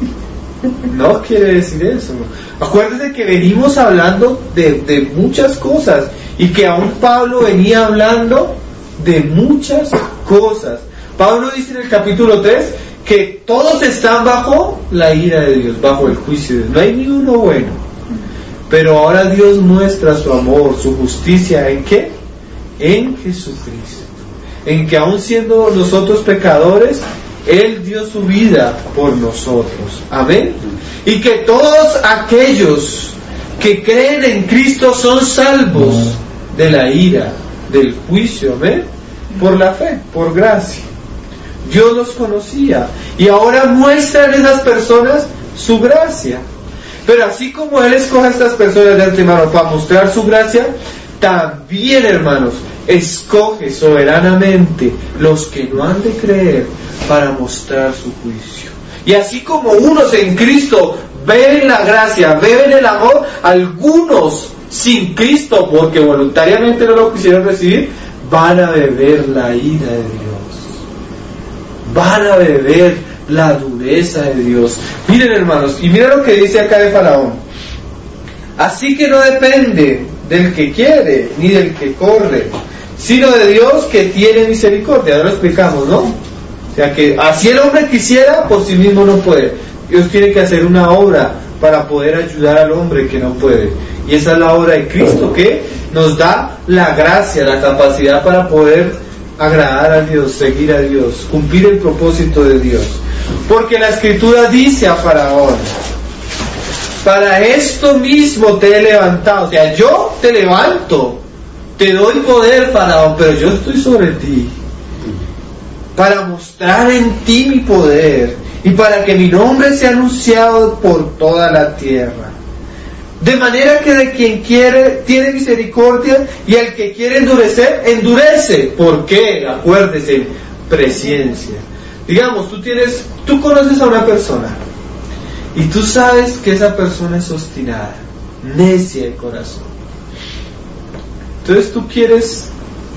no quiere decir eso. Acuérdense que venimos hablando de, de muchas cosas, y que aún Pablo venía hablando de muchas cosas. Pablo dice en el capítulo tres que todos están bajo la ira de Dios, bajo el juicio de Dios. No hay ni uno bueno. Pero ahora Dios muestra su amor, su justicia, ¿en qué? En Jesucristo. En que aún siendo nosotros pecadores, Él dio su vida por nosotros. Amén. Y que todos aquellos que creen en Cristo son salvos de la ira, del juicio. Amén. Por la fe, por gracia. Dios los conocía y ahora muestra en esas personas su gracia. Pero así como Él escoge a estas personas de antemano para mostrar su gracia, también, hermanos, escoge soberanamente los que no han de creer para mostrar su juicio. Y así como unos en Cristo ven la gracia, ven el amor, algunos sin Cristo, porque voluntariamente no lo quisieron recibir, van a beber la ira de Dios, van a beber la dureza de Dios. Miren, hermanos, y miren lo que dice acá de Faraón. Así que no depende del que quiere ni del que corre, sino de Dios que tiene misericordia. Ya lo explicamos, ¿no? O sea que así el hombre quisiera, por sí mismo no puede. Dios tiene que hacer una obra para poder ayudar al hombre que no puede. Y esa es la obra de Cristo, que nos da la gracia, la capacidad para poder agradar a Dios, seguir a Dios, cumplir el propósito de Dios. Porque la Escritura dice a Faraón, para esto mismo te he levantado. O sea, yo te levanto, te doy poder, Faraón, pero yo estoy sobre ti, para mostrar en ti mi poder y para que mi nombre sea anunciado por toda la tierra. De manera que de quien quiere tiene misericordia, y al que quiere endurecer, endurece. ¿Por qué? Acuérdese, presencia. Digamos, tú tienes, tú conoces a una persona y tú sabes que esa persona es obstinada, necia de corazón. Entonces tú quieres,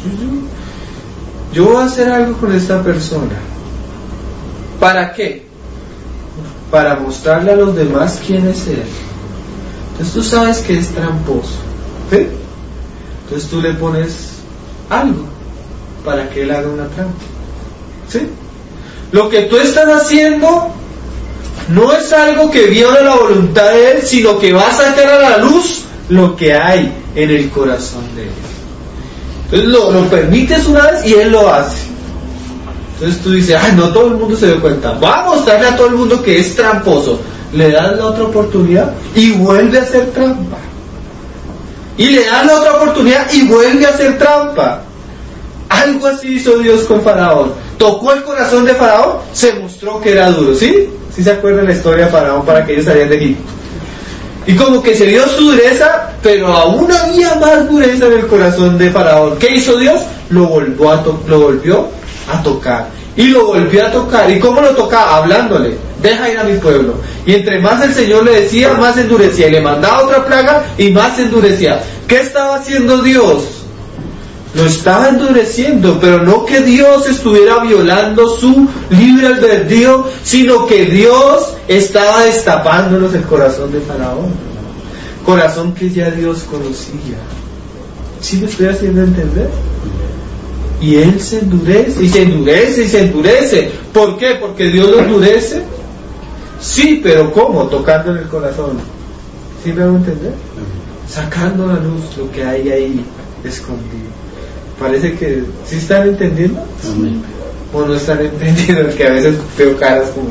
yo voy a hacer algo con esta persona. ¿Para qué? Para mostrarle a los demás quién es él. Entonces tú sabes que es tramposo, ¿sí? Entonces tú le pones algo para que él haga una trampa, ¿sí? Lo que tú estás haciendo no es algo que viola la voluntad de él, sino que va a sacar a la luz lo que hay en el corazón de él. Entonces lo, lo permites una vez y él lo hace. Entonces tú dices, ay, no todo el mundo se dio cuenta, va a mostrarle a todo el mundo que es tramposo. Le das la otra oportunidad y vuelve a hacer trampa. Y le das la otra oportunidad y vuelve a hacer trampa. Algo así hizo Dios con Faraón. Tocó el corazón de Faraón, se mostró que era duro, ¿sí? ¿Sí se acuerdan la historia de Faraón para que ellos salieran de Egipto? Y como que se vio su dureza, pero aún había más dureza en el corazón de Faraón. ¿Qué hizo Dios? Lo volvió a, to- lo volvió a tocar. Y lo volvió a tocar. ¿Y cómo lo tocaba? Hablándole, deja ir a mi pueblo. Y entre más el Señor le decía, más se endurecía. Y le mandaba otra plaga y más se endurecía. ¿Qué estaba haciendo Dios? lo estaba endureciendo, pero no que Dios estuviera violando su libre albedrío, sino que Dios estaba destapándonos el corazón de Faraón, corazón que ya Dios conocía. ¿Sí me estoy haciendo entender? Y él se endurece, y se endurece, y se endurece. ¿Por qué? ¿Porque Dios lo endurece? Sí, pero ¿cómo? Tocando en el corazón. ¿Sí me hago entender? Sacando a la luz lo que hay ahí escondido. Parece que ¿sí están entendiendo? Amén. O no están entendiendo, que a veces veo caras como...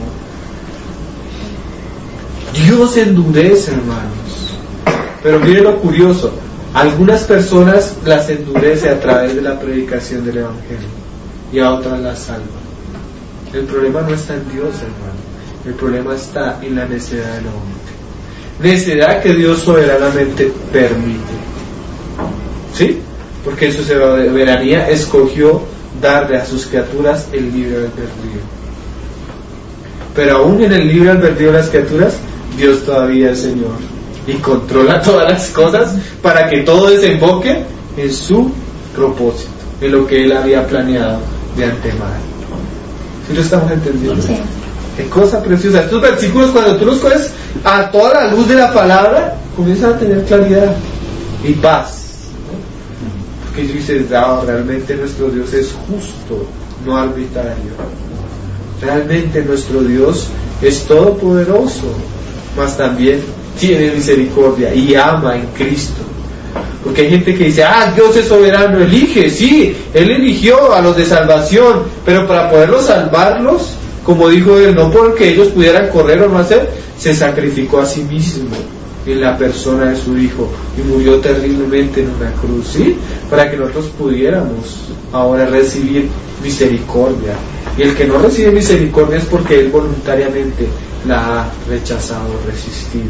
Dios endurece, hermanos. Pero miren lo curioso, algunas personas las endurece a través de la predicación del Evangelio y a otras las salva. El problema no está en Dios, hermano. El problema está en la necedad del hombre. Necedad que Dios soberanamente permite. ¿Sí? Porque en su soberanía escogió darle a sus criaturas el libre albedrío. Pero aún en el libre albedrío de las criaturas, Dios todavía es Señor y controla todas las cosas para que todo desemboque en su propósito, en lo que Él había planeado de antemano. ¿Sí lo estamos entendiendo? Sí. Qué cosa preciosa. Estos versículos, cuando tú los coges a toda la luz de la palabra, comienzan a tener claridad y paz. Porque dices, ah, realmente nuestro Dios es justo, no arbitrario. Realmente nuestro Dios es todopoderoso, mas también tiene misericordia y ama en Cristo. Porque hay gente que dice, ah, Dios es soberano, elige, sí, Él eligió a los de salvación, pero para poderlos salvarlos, como dijo Él, no porque ellos pudieran correr o no hacer, se sacrificó a sí mismo en la persona de su Hijo y murió terriblemente en una cruz, ¿sí? Para que nosotros pudiéramos ahora recibir misericordia. Y el que no recibe misericordia es porque Él voluntariamente la ha rechazado, resistido.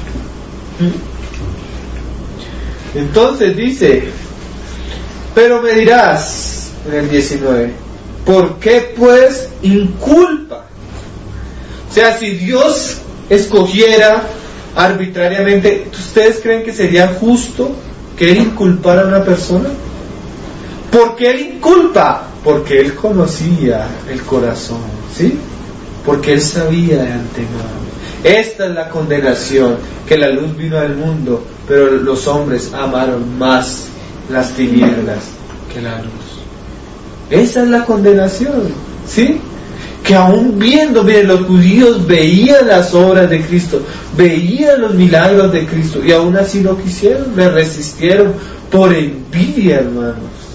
Entonces dice, pero me dirás, en el diecinueve, ¿por qué pues inculpa? O sea, si Dios escogiera arbitrariamente, ¿ustedes creen que sería justo que Él inculpara a una persona? ¿Por qué Él inculpa? Porque Él conocía el corazón, ¿sí? Porque Él sabía de antemano. Esta es la condenación, que la luz vino al mundo, pero los hombres amaron más las tinieblas que la luz. Esa es la condenación, ¿sí? Que aún viendo, miren, los judíos veían las obras de Cristo, veían los milagros de Cristo, y aún así no quisieron, le resistieron por envidia, hermanos.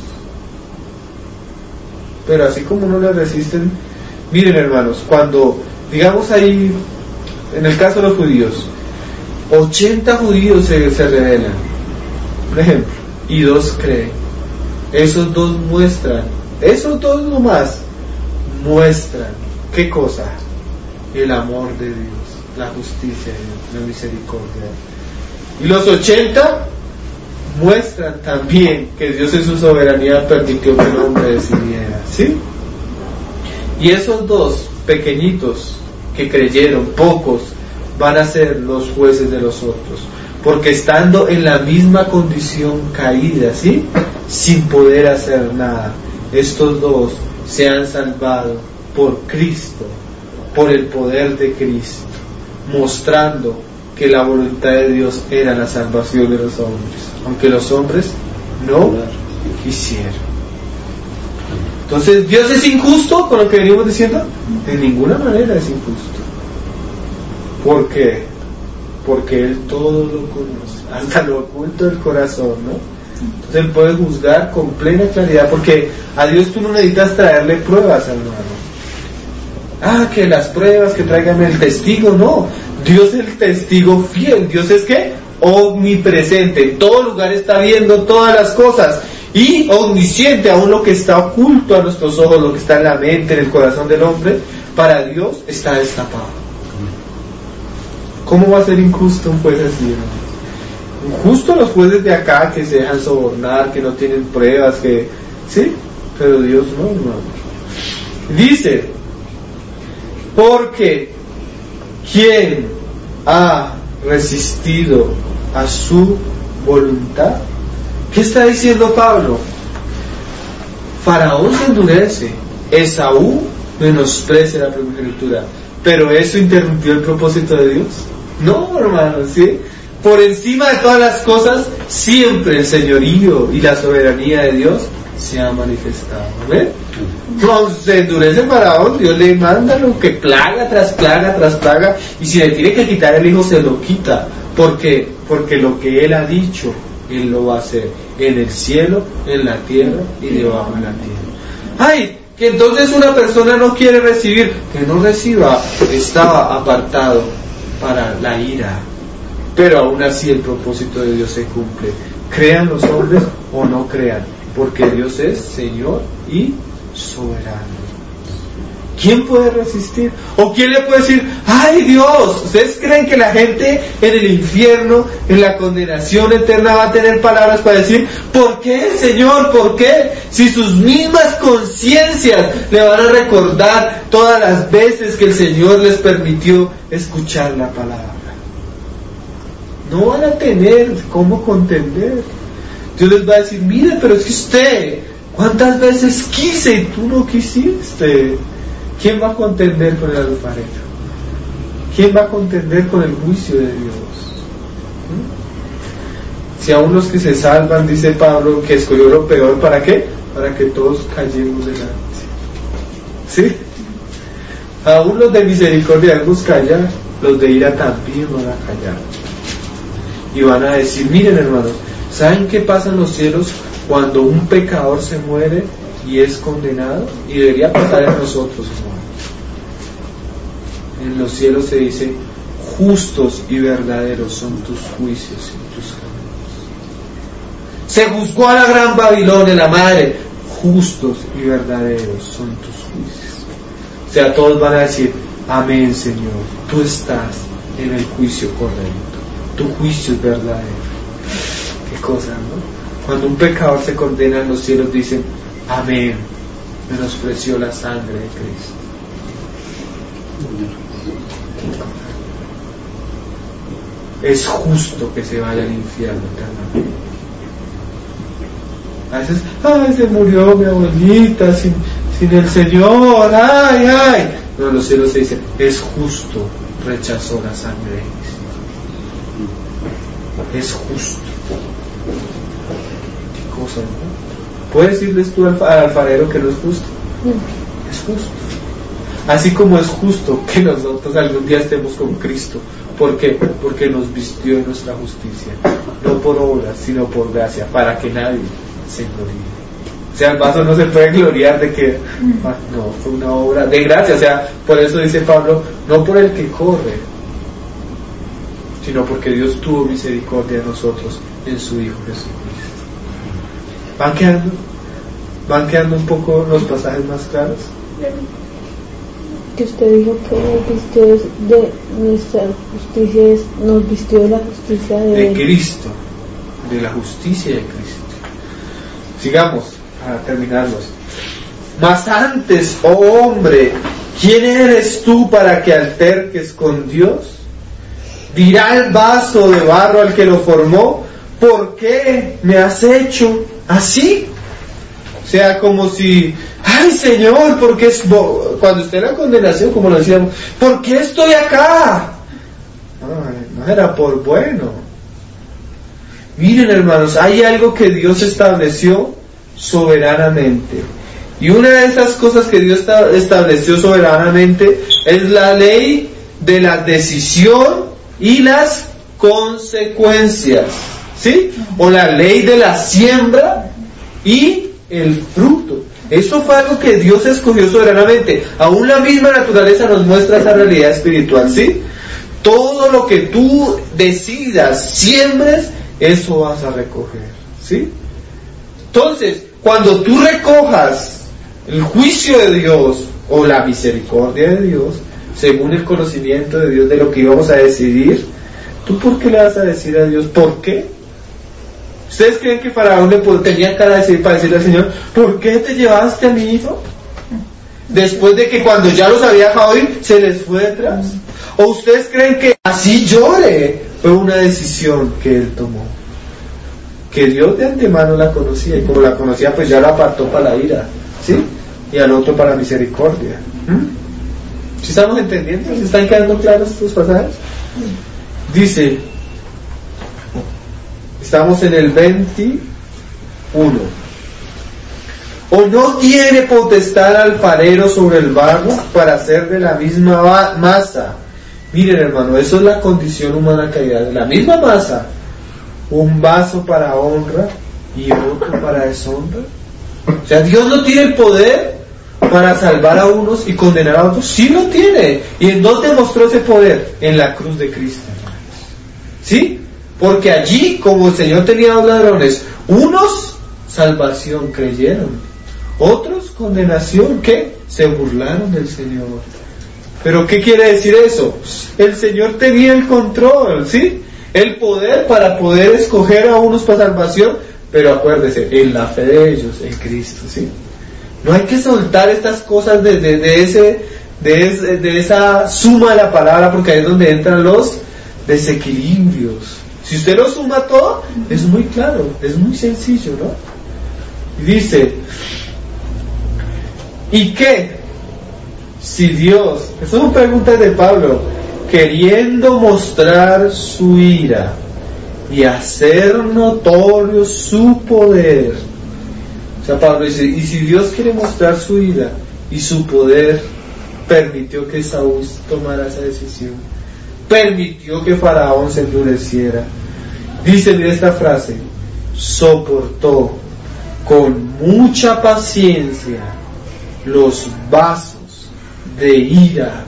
Pero así como no le resisten, miren, hermanos, cuando, digamos ahí, en el caso de los judíos, ochenta judíos se, se rebelan, por ejemplo, y dos creen. Esos dos muestran, esos dos nomás muestran, ¿qué cosa? El amor de Dios, la justicia de Dios, la misericordia. Y los ochenta muestran también que Dios en su soberanía permitió que el hombre decidiera, ¿sí? Y esos dos pequeñitos que creyeron, pocos, van a ser los jueces de los otros, porque estando en la misma condición caída, ¿sí? Sin poder hacer nada, estos dos se han salvado por Cristo, por el poder de Cristo, mostrando que la voluntad de Dios era la salvación de los hombres, aunque los hombres no quisieron. Entonces, ¿Dios es injusto con lo que venimos diciendo? De ninguna manera es injusto. ¿Por qué? Porque Él todo lo conoce, hasta lo oculto del corazón, ¿no? Entonces Él puede juzgar con plena claridad, porque a Dios tú no necesitas traerle pruebas, hermano. Ah, que las pruebas, que traigan el testigo, no. Dios es el testigo fiel. Dios es ¿qué? Omnipresente. En todo lugar está viendo todas las cosas. Y omnisciente, aún lo que está oculto a nuestros ojos, lo que está en la mente, en el corazón del hombre, para Dios está destapado. ¿Cómo va a ser injusto un juez así, hermano? Injusto los jueces de acá que se dejan sobornar, que no tienen pruebas, que... ¿sí? Pero Dios no, hermano. Dice, porque ¿quién ha resistido a su voluntad? ¿Qué está diciendo Pablo? Faraón se endurece, Esaú menosprecia la primogenitura, pero ¿eso interrumpió el propósito de Dios? No, hermanos, ¿sí? Por encima de todas las cosas, siempre el señorío y la soberanía de Dios se ha manifestado. ¿Ven? No, se endurece Faraón, Dios le manda lo que plaga tras plaga tras plaga, y si le tiene que quitar el hijo, se lo quita. ¿Por qué? Porque lo que Él ha dicho, Él lo va a hacer en el cielo, en la tierra y debajo de la tierra. ¡Ay! Que entonces una persona no quiere recibir, que no reciba, estaba apartado para la ira. Pero aún así el propósito de Dios se cumple. Crean los hombres o no crean, porque Dios es Señor y soberano. ¿Quién puede resistir? ¿O quién le puede decir, ay Dios, ¿ustedes creen que la gente en el infierno, en la condenación eterna, va a tener palabras para decir, ¿por qué, Señor? ¿Por qué? Si sus mismas conciencias le van a recordar todas las veces que el Señor les permitió escuchar la palabra. No van a tener cómo contender. Dios les va a decir, mire, pero es que usted, ¿cuántas veces quise y tú no quisiste? ¿Quién va a contender con el alfarero? ¿Quién va a contender con el juicio de Dios? ¿Mm? Si aún los que se salvan, dice Pablo, que escogió lo peor, ¿para qué? Para que todos callemos delante. ¿Sí? Aún los de misericordia vamos a callar, los de ira también van a callar. Y van a decir, miren hermanos, ¿saben qué pasa en los cielos cuando un pecador se muere y es condenado? Y debería pasar en nosotros, hermanos. En los cielos se dice, justos y verdaderos son tus juicios y tus caminos. Se juzgó a la gran Babilonia, la madre, justos y verdaderos son tus juicios. O sea, todos van a decir, amén, Señor, tú estás en el juicio correcto. Tu juicio es verdadero. Qué cosa, ¿no? Cuando un pecador se condena en los cielos dicen, amén, menospreció la sangre de Cristo. Es justo que se vaya al infierno eternamente. A veces, ay, se murió mi abuelita sin, sin el Señor, ay, ay. No, en los cielos se dice, es justo, rechazó la sangre de Cristo. Es justo. ¿Qué cosa, no? ¿Puedes decirles tú al, al alfarero que no es justo? Mm. Es justo. Así como es justo que nosotros algún día estemos con Cristo. ¿Por qué? Porque nos vistió en nuestra justicia. No por obras, sino por gracia, para que nadie se gloríe. O sea, el vaso no se puede gloriar de que, ah, no, fue una obra de gracia. O sea, por eso dice Pablo, no por el que corre, sino porque Dios tuvo misericordia de nosotros en su Hijo Jesucristo. ¿Van quedando? ¿Van quedando un poco los pasajes más claros? Que usted dijo que nos vistió de nuestra justicia, nos vistió de la justicia de, de Cristo, de la justicia de Cristo. Sigamos, para terminarlos. Mas antes, oh hombre, ¿quién eres tú para que alterques con Dios? Dirá el vaso de barro al que lo formó, ¿por qué me has hecho así? O sea, como si, ay Señor, ¿por qué es bo-? Cuando esté en la condenación, como lo decíamos, ¿por qué estoy acá? Ay, no era por bueno. Miren hermanos, hay algo que Dios estableció soberanamente. Y una de esas cosas que Dios estableció soberanamente es la ley de la decisión y las consecuencias, ¿sí? O la ley de la siembra y el fruto. Eso fue algo que Dios escogió soberanamente. Aún la misma naturaleza nos muestra esa realidad espiritual, ¿sí? Todo lo que tú decidas, siembres, eso vas a recoger, ¿sí? Entonces, cuando tú recojas el juicio de Dios o la misericordia de Dios, según el conocimiento de Dios de lo que íbamos a decidir, ¿tú por qué le vas a decir a Dios? ¿Por qué? ¿Ustedes creen que Faraón le tenía cara de decir, para decirle al Señor, ¿por qué te llevaste a mi hijo? Después de que cuando ya los había dejado ir, se les fue detrás. ¿O ustedes creen que así llore? Fue una decisión que él tomó. que Dios de antemano la conocía, y como la conocía, pues ya la apartó para la ira, ¿sí? Y al otro para misericordia. ¿Mm? ¿Sí estamos entendiendo? ¿Se están quedando claros estos pasajes? Dice, estamos en el veintiuno. ¿O no tiene potestad alfarero sobre el barro para hacer de la misma masa? Miren, hermano, eso es la condición humana caída. De la misma masa, un vaso para honra y otro para deshonra. O sea, Dios no tiene el poder para salvar a unos y condenar a otros. Sí lo tiene. ¿Y en dónde mostró ese poder? En la cruz de Cristo, hermanos. ¿Sí? Porque allí, como el Señor tenía dos ladrones, unos salvación creyeron, otros condenación. ¿Qué? Se burlaron del Señor. ¿Pero qué quiere decir eso? El Señor tenía el control, ¿sí? El poder para poder escoger a unos para salvación, pero acuérdese, en la fe de ellos, en Cristo, ¿sí? No hay que soltar estas cosas de, de, de, ese, de, ese, de esa suma de la palabra, porque ahí es donde entran los desequilibrios. Si usted lo suma todo, es muy claro, es muy sencillo, ¿no? Y dice, ¿y qué? Si Dios, eso son preguntas de Pablo, queriendo mostrar su ira y hacer notorio su poder. O sea, Pablo dice, y si Dios quiere mostrar su ira y su poder, permitió que Saúl tomara esa decisión, permitió que Faraón se endureciera. Dice, mira esta frase, soportó con mucha paciencia los vasos de ira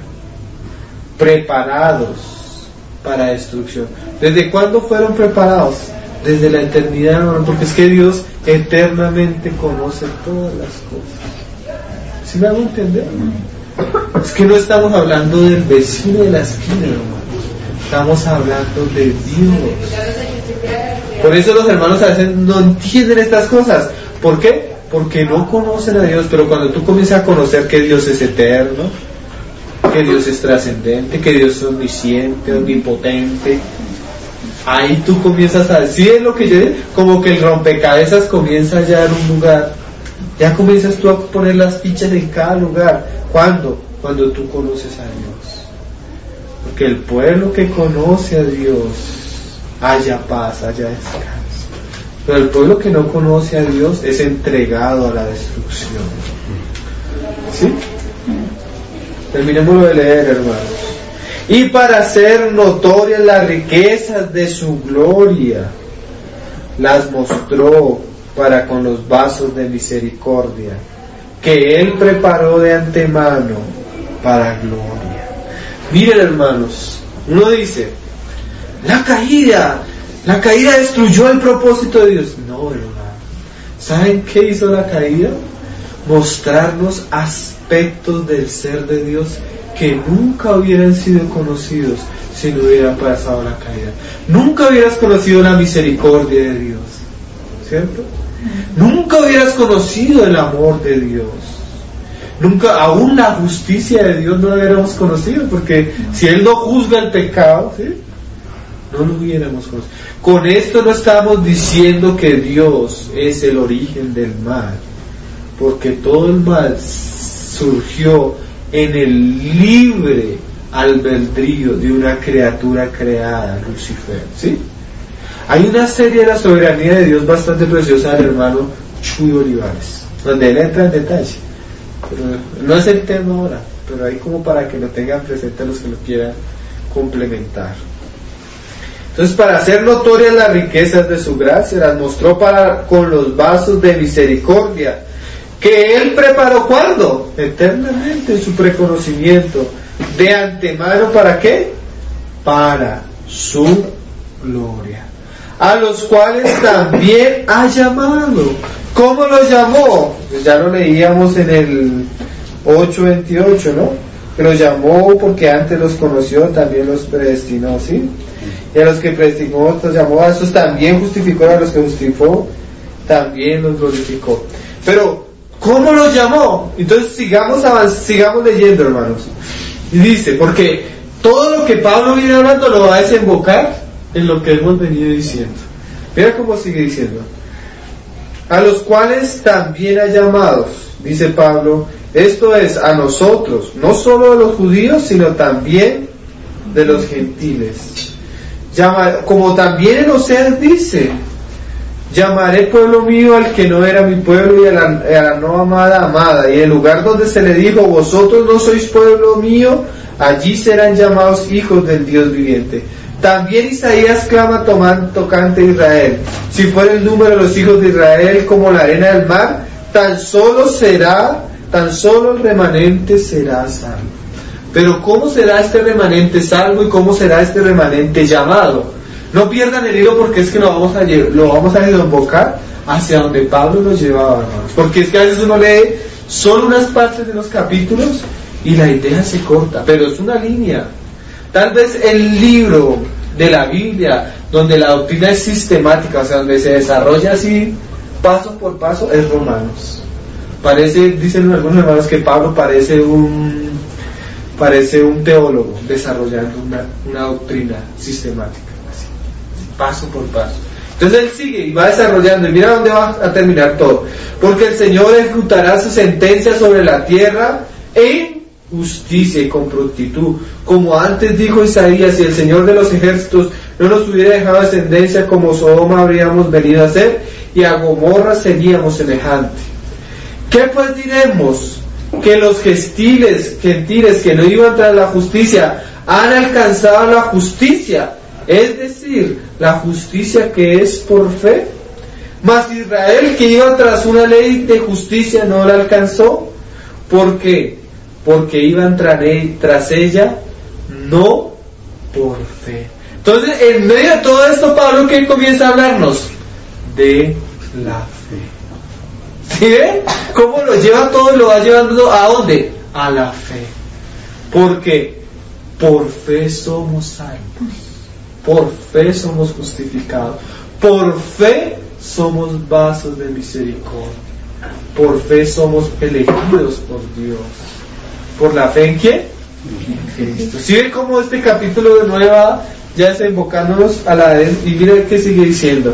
preparados para destrucción. ¿Desde cuándo fueron preparados? Desde la eternidad, hermano, porque es que Dios eternamente conoce todas las cosas. ¿Sí me hago entender? Es que no estamos hablando del vecino de la esquina, hermano. Estamos hablando de Dios. Por eso los hermanos a veces no entienden estas cosas. ¿Por qué? Porque no conocen a Dios. Pero cuando tú comienzas a conocer que Dios es eterno, que Dios es trascendente, que Dios es omnisciente, omnipotente, ahí tú comienzas a decir, es lo que yo digo, como que el rompecabezas comienza ya en un lugar. Ya comienzas tú a poner las fichas en cada lugar. ¿Cuándo? Cuando tú conoces a Dios. Porque el pueblo que conoce a Dios haya paz, haya descanso. Pero el pueblo que no conoce a Dios es entregado a la destrucción. ¿Sí? Terminémoslo de leer, hermanos. Y para hacer notorias las riquezas de su gloria, las mostró para con los vasos de misericordia, que Él preparó de antemano para gloria. Miren, hermanos, uno dice, la caída, la caída destruyó el propósito de Dios. No, hermano. ¿Saben qué hizo la caída? Mostrarnos aspectos del ser de Dios que nunca hubieran sido conocidos si no hubiera pasado la caída. Nunca hubieras conocido la misericordia de Dios, ¿cierto? Nunca hubieras conocido el amor de Dios. Nunca, aún la justicia de Dios no la hubiéramos conocido, porque si Él no juzga el pecado, ¿sí?, no lo hubiéramos conocido. Con esto no estamos diciendo que Dios es el origen del mal, porque todo el mal surgió en el libre albedrío de una criatura creada, Lucifer, ¿sí? Hay una serie de la soberanía de Dios bastante preciosa del hermano Chuy Olivares, donde él entra en detalle, pero no es el tema ahora, pero ahí como para que lo tengan presente los que lo quieran complementar. Entonces, para hacer notorias las riquezas de su gracia, las mostró para con los vasos de misericordia, que Él preparó, ¿cuándo? Eternamente, en su preconocimiento, de antemano, ¿para qué? Para su gloria, a los cuales también ha llamado. ¿Cómo los llamó? Pues ya lo leíamos en el ocho veintiocho, ¿no? Que los llamó porque antes los conoció, también los predestinó, ¿sí? Y a los que predestinó, los llamó, a esos también justificó, a los que justificó, también los glorificó. Pero, ¿cómo los llamó? Entonces sigamos avanz- sigamos leyendo, hermanos. Y dice, porque todo lo que Pablo viene hablando lo va a desembocar en lo que hemos venido diciendo. Mira cómo sigue diciendo. A los cuales también ha llamados, dice Pablo, esto es, a nosotros, no solo a los judíos, sino también de los gentiles. Llama, como también en Oseas dice, llamaré pueblo mío al que no era mi pueblo, y a la, a la no amada amada, y en el lugar donde se le dijo, vosotros no sois pueblo mío, allí serán llamados hijos del Dios viviente. También Isaías clama tocante a Israel, si fuera el número de los hijos de Israel como la arena del mar, tan solo será, tan solo el remanente será salvo. Pero ¿cómo será este remanente salvo y cómo será este remanente llamado? No pierdan el hilo, porque es que lo vamos a, lo vamos a invocar hacia donde Pablo nos llevaba, hermanos. Porque es que a veces uno lee solo unas partes de los capítulos y la idea se corta, pero es una línea. Tal vez el libro de la Biblia donde la doctrina es sistemática, o sea, donde se desarrolla así paso por paso, es Romanos. Parece, dicen algunos hermanos, que Pablo parece un parece un teólogo desarrollando una, una doctrina sistemática, así, paso por paso. Entonces él sigue y va desarrollando, y mira dónde va a terminar todo. Porque el Señor ejecutará su sentencia sobre la tierra en justicia y con prontitud, como antes dijo Isaías, si el Señor de los ejércitos no nos hubiera dejado descendencia, como Sodoma habríamos venido a ser, y a Gomorra seríamos semejante. ¿Qué pues diremos? Que los gentiles, gentiles que no iban tras la justicia han alcanzado la justicia, es decir, la justicia que es por fe. Mas Israel, que iba tras una ley de justicia, no la alcanzó. ¿Por qué? Porque iban tras ella no por fe. Entonces, en medio de todo esto, Pablo, ¿qué comienza a hablarnos? De la fe. ¿Sí ven? ¿Cómo lo lleva todo? Lo va llevando ¿a dónde? A la fe. Porque por fe somos salvos, por fe somos justificados, por fe somos vasos de misericordia, por fe somos elegidos por Dios. ¿Por la fe en quién? En Cristo. ¿Sí ven cómo este capítulo de nueva ya está invocándonos a la vez? Y miren qué sigue diciendo.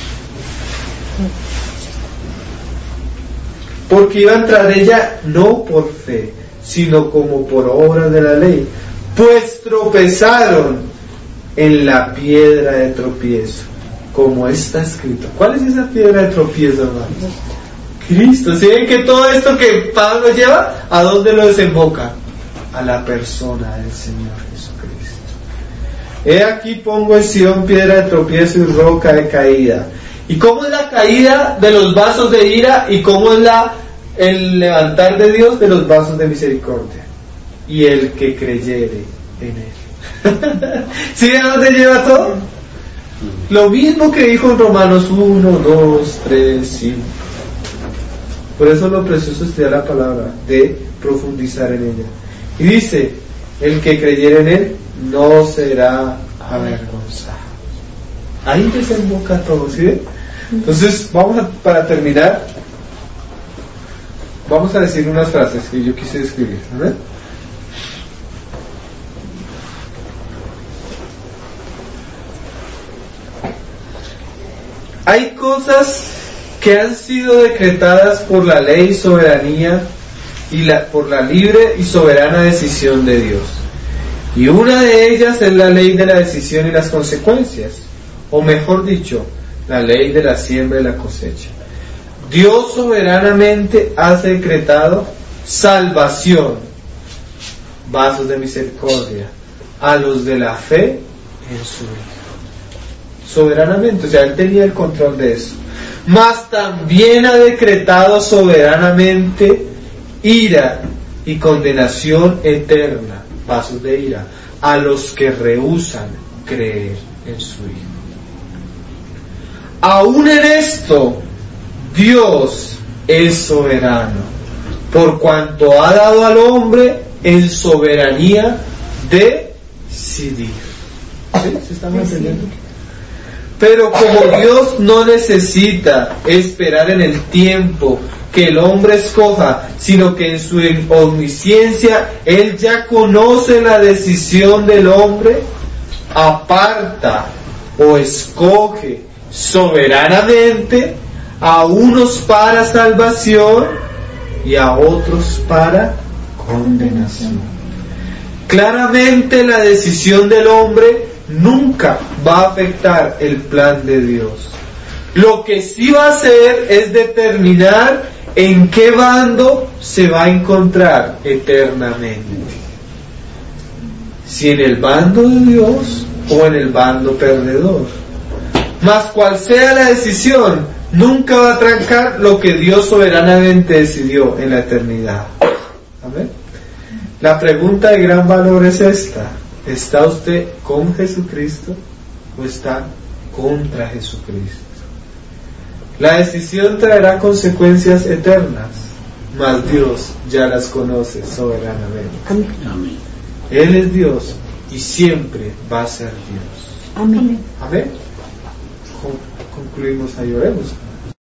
Porque iban tras ella no por fe, sino como por obras de la ley, pues tropezaron en la piedra de tropiezo, como está escrito. ¿Cuál es esa piedra de tropiezo, hermanos? Cristo. ¿Sí ven que todo esto que Pablo lleva, a dónde lo desemboca? A la persona del Señor Jesucristo. He aquí pongo en Sion piedra de tropiezo y roca de caída. ¿Y cómo es la caída de los vasos de ira? ¿Y cómo es la, el levantar de Dios de los vasos de misericordia? Y el que creyere en Él. ¿Sí ven a dónde lleva todo? Lo mismo que dijo en Romanos uno, dos, tres, cinco. Por eso lo precioso es estudiar la palabra, de profundizar en ella. Y dice, el que creyere en Él no será avergonzado. Ahí desemboca todo, ¿sí ven? Entonces, vamos a, para terminar, vamos a decir unas frases que yo quise escribir, ¿verdad? Hay cosas que han sido decretadas por la ley y soberanía y la, por la libre y soberana decisión de Dios. Y una de ellas es la ley de la decisión y las consecuencias, o mejor dicho, la ley de la siembra y la cosecha. Dios soberanamente ha decretado salvación, vasos de misericordia, a los de la fe en su Hijo. Soberanamente, o sea, Él tenía el control de eso. Mas también ha decretado soberanamente ira y condenación eterna, vasos de ira, a los que rehúsan creer en su Hijo. Aún en esto, Dios es soberano, por cuanto ha dado al hombre en soberanía decidir. ¿Sí? ¿Se están entendiendo? Pero como Dios no necesita esperar en el tiempo que el hombre escoja, sino que en su omnisciencia Él ya conoce la decisión del hombre, aparta o escoge soberanamente a unos para salvación y a otros para condenación. Claramente la decisión del hombre nunca va a afectar el plan de Dios. Lo que sí va a hacer es determinar en qué bando se va a encontrar eternamente. Si en el bando de Dios o en el bando perdedor. Mas cual sea la decisión, nunca va a trancar lo que Dios soberanamente decidió en la eternidad. Amén. La pregunta de gran valor es esta: ¿está usted con Jesucristo o está contra Jesucristo? La decisión traerá consecuencias eternas, mas Dios ya las conoce soberanamente. Amén. Amén. Él es Dios y siempre va a ser Dios. Amén. Amén. Con- concluimos ahí, oremos.